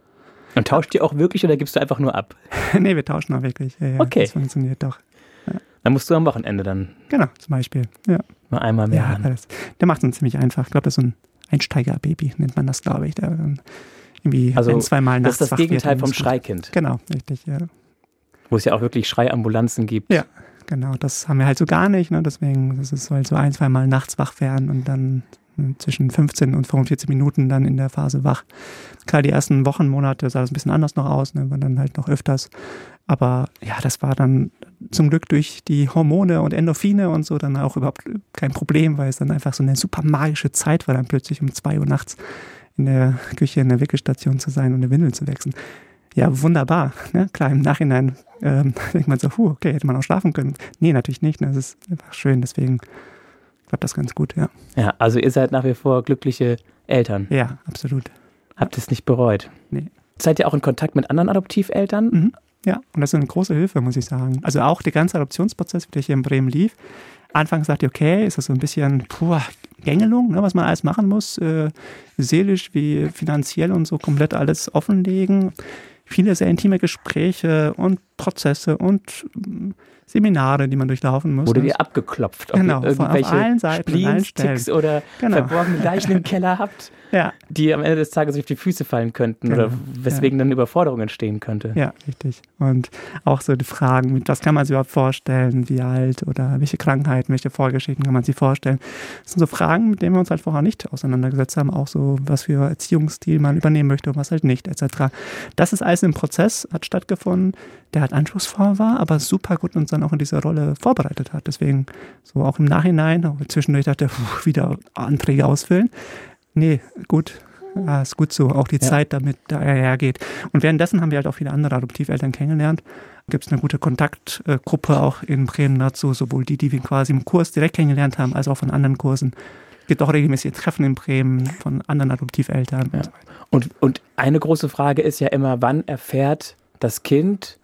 Und tauscht ihr auch wirklich oder gibst du einfach nur ab? Nee, wir tauschen auch wirklich. Ja, ja, okay. Das funktioniert doch. Ja. Dann musst du am Wochenende dann. Genau, zum Beispiel. Ja. Mal einmal mehr. Ja, das, der macht es uns ziemlich einfach. Ich glaube, das ist so ein Einsteigerbaby, nennt man das, glaube ich. Der dann irgendwie also, ein, zweimal nachts das ist das Gegenteil vom Schreikind. Genau, richtig, ja. Wo es ja auch wirklich Schreiambulanzen gibt. Ja, genau. Das haben wir halt so gar nicht. Ne? Deswegen, das ist halt so ein, zweimal nachts wach werden und dann zwischen fünfzehn und fünfundvierzig Minuten dann in der Phase wach. Klar, die ersten Wochen, Monate sah das ein bisschen anders noch aus, ne? War dann halt noch öfters. Aber ja, das war dann zum Glück durch die Hormone und Endorphine und so dann auch überhaupt kein Problem, weil es dann einfach so eine super magische Zeit war, dann plötzlich um zwei Uhr nachts in der Küche in der Wickelstation zu sein und eine Windel zu wechseln. Ja, wunderbar. Ne? Klar, im Nachhinein ähm, denkt man so, huh, okay, hätte man auch schlafen können. Nee, natürlich nicht. Ne? Das ist einfach schön, deswegen klappt das ganz gut, ja. Ja, also ihr seid nach wie vor glückliche Eltern. Ja, absolut. Habt es nicht bereut? Nee. Seid ihr auch in Kontakt mit anderen Adoptiveltern? Mhm. Ja, und das ist eine große Hilfe, muss ich sagen. Also auch der ganze Adoptionsprozess, der hier in Bremen lief. Anfangs dachte ich, okay, ist das so ein bisschen puh, Gängelung, ne, was man alles machen muss, äh, seelisch wie finanziell und so komplett alles offenlegen. Viele sehr intime Gespräche und Prozesse und Seminare, die man durchlaufen muss. Wurde ihr abgeklopft, ob genau, ihr irgendwelche auf allen Seiten, Spleens, Ticks oder genau. verborgene Leichen im Keller habt, ja. die am Ende des Tages auf die Füße fallen könnten genau. oder weswegen ja. dann Überforderung entstehen könnte. Ja, richtig. Und auch so die Fragen, mit was kann man sich überhaupt vorstellen, wie alt oder welche Krankheiten, welche Vorgeschichten kann man sich vorstellen. Das sind so Fragen, mit denen wir uns halt vorher nicht auseinandergesetzt haben, auch so, was für Erziehungsstil man übernehmen möchte und was halt nicht, et cetera. Das ist alles im Prozess, hat stattgefunden, der halt anspruchsvoll war, aber super gut uns dann auch in diese Rolle vorbereitet hat. Deswegen so auch im Nachhinein, auch zwischendurch dachte ich, wieder Anträge ausfüllen. Nee, gut, ja, ist gut so, auch die ja. Zeit damit dahergeht. Und währenddessen haben wir halt auch viele andere Adoptiveltern kennengelernt. Gibt es eine gute Kontaktgruppe auch in Bremen dazu, sowohl die, die wir quasi im Kurs direkt kennengelernt haben, als auch von anderen Kursen. Es gibt auch regelmäßige Treffen in Bremen von anderen Adoptiveltern. Ja. Und, und eine große Frage ist ja immer, wann erfährt das Kind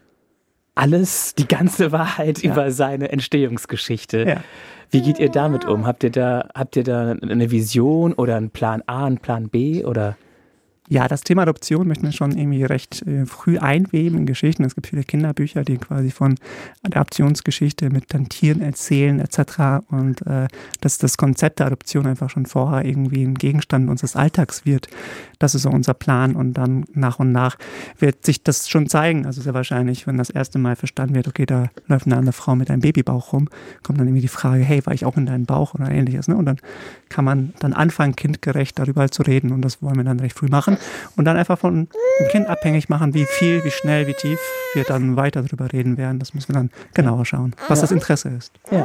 alles, die ganze Wahrheit ja. über seine Entstehungsgeschichte. Ja. Wie geht ihr damit um? Habt ihr da, habt ihr da eine Vision oder einen Plan A, einen Plan B oder? Ja, das Thema Adoption möchten wir schon irgendwie recht äh, früh einweben in Geschichten. Es gibt viele Kinderbücher, die quasi von Adoptionsgeschichte mit dann Tieren erzählen et cetera. Und äh, dass das Konzept der Adoption einfach schon vorher irgendwie ein Gegenstand unseres Alltags wird. Das ist so unser Plan. Und dann nach und nach wird sich das schon zeigen. Also sehr wahrscheinlich, wenn das erste Mal verstanden wird, okay, da läuft eine andere Frau mit einem Babybauch rum, kommt dann irgendwie die Frage, hey, war ich auch in deinem Bauch oder ähnliches. Ne? Und dann kann man dann anfangen, kindgerecht darüber zu reden. Und das wollen wir dann recht früh machen. Und dann einfach von dem Kind abhängig machen, wie viel, wie schnell, wie tief wir dann weiter darüber reden werden. Das müssen wir dann genauer schauen, was das Interesse ist. Ja.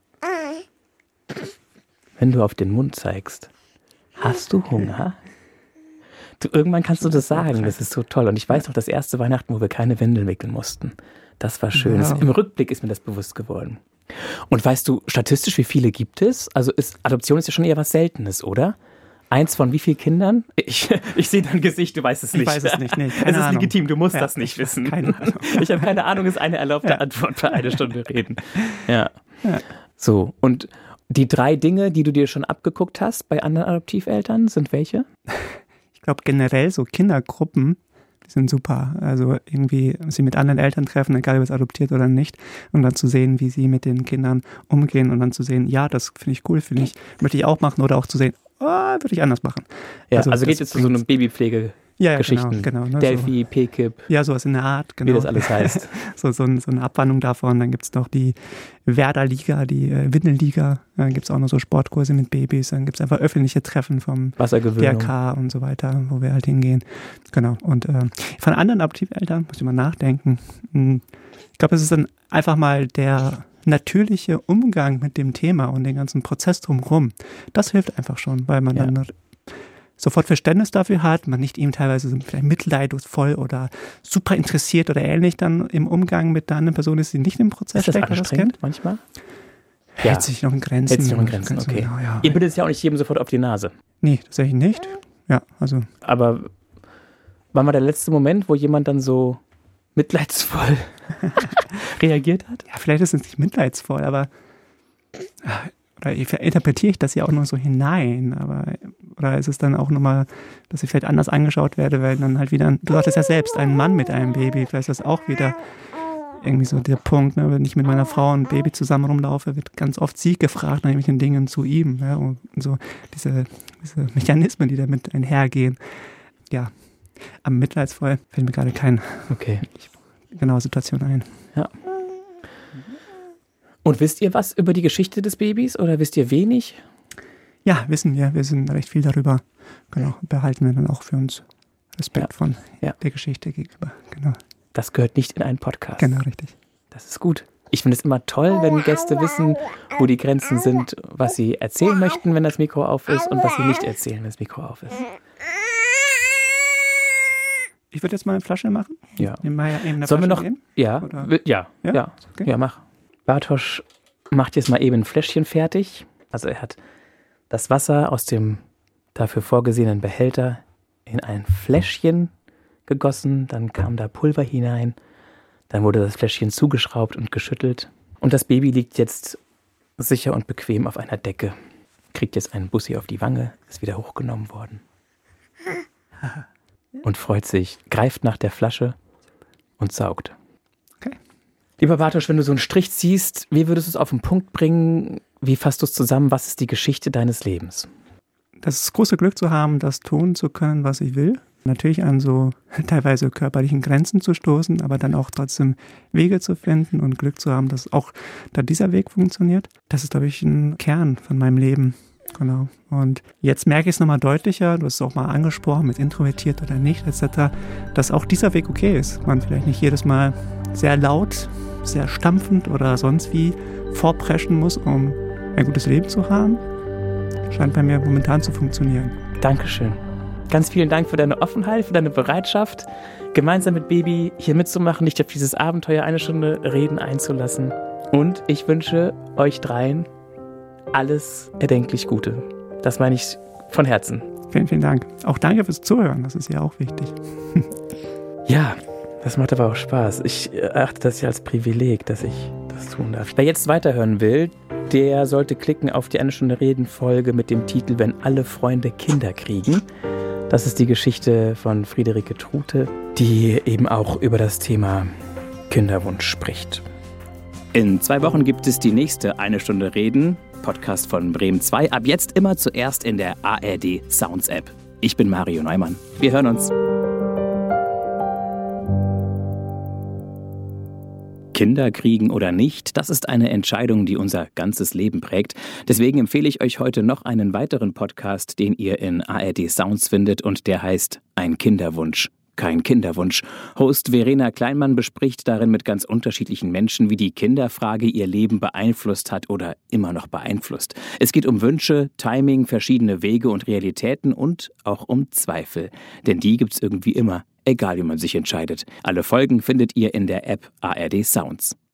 Wenn du auf den Mund zeigst, hast du Hunger? Du, irgendwann kannst du das sagen, das ist so toll. Und ich weiß noch, das erste Weihnachten, wo wir keine Windeln wickeln mussten. Das war schön. Ja. Im Rückblick ist mir das bewusst geworden. Und weißt du, statistisch, wie viele gibt es? Also ist, Adoption ist ja schon eher was Seltenes, oder? Eins von wie vielen Kindern? Ich, ich sehe dein Gesicht, du weißt es nicht. Ich weiß es nicht, nee, Es ist Ahnung. legitim, du musst ja, das nicht wissen. Keine Ahnung. Ich habe keine Ahnung, ist eine erlaubte ja. Antwort für eine Stunde reden. Ja. ja. So, und die drei Dinge, die du dir schon abgeguckt hast bei anderen Adoptiveltern, sind welche? Ich glaube generell so Kindergruppen, die sind super. Also irgendwie sie mit anderen Eltern treffen, egal ob es adoptiert oder nicht, und dann zu sehen, wie sie mit den Kindern umgehen und dann zu sehen, ja, das finde ich cool, finde ich, möchte ich auch machen, oder auch zu sehen, oh, würde ich anders machen. Ja, also, also geht jetzt zu so einem Babypflege. Ja, ja, Geschichten. Genau, genau, ne, Delphi, so. P K I P. Ja, sowas in der Art, genau. Wie das alles heißt. so, so, ein, so eine Abwandlung davon. Dann gibt es noch die Werder-Liga, die äh, Windelliga. Dann gibt es auch noch so Sportkurse mit Babys. Dann gibt es einfach öffentliche Treffen vom D R K und so weiter, wo wir halt hingehen. Genau. Und äh, von anderen Adoptiveltern muss ich mal nachdenken. Ich glaube, es ist dann einfach mal der natürliche Umgang mit dem Thema und den ganzen Prozess drumherum. Das hilft einfach schon, weil man ja. dann sofort Verständnis dafür hat, man nicht ihm teilweise so vielleicht mitleidungsvoll oder super interessiert oder ähnlich dann im Umgang mit der anderen Person ist, die nicht im Prozess ist das steckt. Anstrengend das manchmal? Hält ja. sich noch in Grenzen. Hält sich noch in Grenzen, okay. Genau, ja. Ihr bittet es ja auch nicht jedem sofort auf die Nase. Nee, tatsächlich nicht. Ja, also. Aber wann war der letzte Moment, wo jemand dann so mitleidsvoll reagiert hat? Ja, vielleicht ist es nicht mitleidsvoll, aber oder interpretiere ich das ja auch nur so hinein, aber oder ist es dann auch nochmal, dass ich vielleicht anders angeschaut werde, weil dann halt wieder, du sagtest ja selbst, ein Mann mit einem Baby, vielleicht ist das auch wieder irgendwie so der Punkt, ne? Wenn ich mit meiner Frau und Baby zusammen rumlaufe, wird ganz oft sie gefragt nach irgendwelchen Dingen zu ihm, ja? Und so diese, diese Mechanismen, die damit einhergehen. Ja, am mitleidsvoll fällt mir gerade keine okay. genaue Situation ein. Ja. Und wisst ihr was über die Geschichte des Babys oder wisst ihr wenig? Ja, wissen wir. Wir wissen recht viel darüber. Genau, behalten wir dann auch für uns Respekt ja. von ja. der Geschichte gegenüber. Genau. Das gehört nicht in einen Podcast. Genau, richtig. Das ist gut. Ich finde es immer toll, wenn Gäste wissen, wo die Grenzen sind, was sie erzählen möchten, wenn das Mikro auf ist und was sie nicht erzählen, wenn das Mikro auf ist. Ich würde jetzt mal eine Flasche machen. Ja. Sollen Flasche wir noch? Gehen? Ja. Oder? Ja. Ja. Ja. Okay. Ja, mach. Bartosz macht jetzt mal eben ein Fläschchen fertig. Also er hat das Wasser aus dem dafür vorgesehenen Behälter in ein Fläschchen gegossen. Dann kam da Pulver hinein. Dann wurde das Fläschchen zugeschraubt und geschüttelt. Und das Baby liegt jetzt sicher und bequem auf einer Decke. Kriegt jetzt einen Bussi auf die Wange, ist wieder hochgenommen worden. Und freut sich, greift nach der Flasche und saugt. Okay. Lieber Bartosz, wenn du so einen Strich ziehst, wie würdest du es auf den Punkt bringen? Wie fasst du es zusammen? Was ist die Geschichte deines Lebens? Das große Glück zu haben, das tun zu können, was ich will. Natürlich an so teilweise körperlichen Grenzen zu stoßen, aber dann auch trotzdem Wege zu finden und Glück zu haben, dass auch da dieser Weg funktioniert. Das ist, glaube ich, ein Kern von meinem Leben. Genau. Und jetzt merke ich es nochmal deutlicher, du hast es auch mal angesprochen, mit introvertiert oder nicht, et cetera, dass auch dieser Weg okay ist. Man vielleicht nicht jedes Mal sehr laut, sehr stampfend oder sonst wie vorpreschen muss, um ein gutes Leben zu haben. Scheint bei mir momentan zu funktionieren. Dankeschön. Ganz vielen Dank für deine Offenheit, für deine Bereitschaft, gemeinsam mit Baby hier mitzumachen, dich auf dieses Abenteuer eine Stunde reden einzulassen. Und ich wünsche euch dreien alles erdenklich Gute. Das meine ich von Herzen. Vielen, vielen Dank. Auch danke fürs Zuhören, das ist ja auch wichtig. Ja, das macht aber auch Spaß. Ich erachte das ja als Privileg, dass ich das tun darf. Wer jetzt weiterhören will, der sollte klicken auf die Eine Stunde Reden Folge mit dem Titel Wenn alle Freunde Kinder kriegen. Das ist die Geschichte von Friederike Trute, die eben auch über das Thema Kinderwunsch spricht. In zwei Wochen gibt es die nächste Eine Stunde Reden, Podcast von Bremen zwei, ab jetzt immer zuerst in der A R D Sounds App. Ich bin Mario Neumann. Wir hören uns. Kinder kriegen oder nicht, das ist eine Entscheidung, die unser ganzes Leben prägt. Deswegen empfehle ich euch heute noch einen weiteren Podcast, den ihr in A R D Sounds findet und der heißt Ein Kinderwunsch. Kein Kinderwunsch. Host Verena Kleinmann bespricht darin mit ganz unterschiedlichen Menschen, wie die Kinderfrage ihr Leben beeinflusst hat oder immer noch beeinflusst. Es geht um Wünsche, Timing, verschiedene Wege und Realitäten und auch um Zweifel. Denn die gibt's irgendwie immer, egal wie man sich entscheidet. Alle Folgen findet ihr in der App A R D Sounds.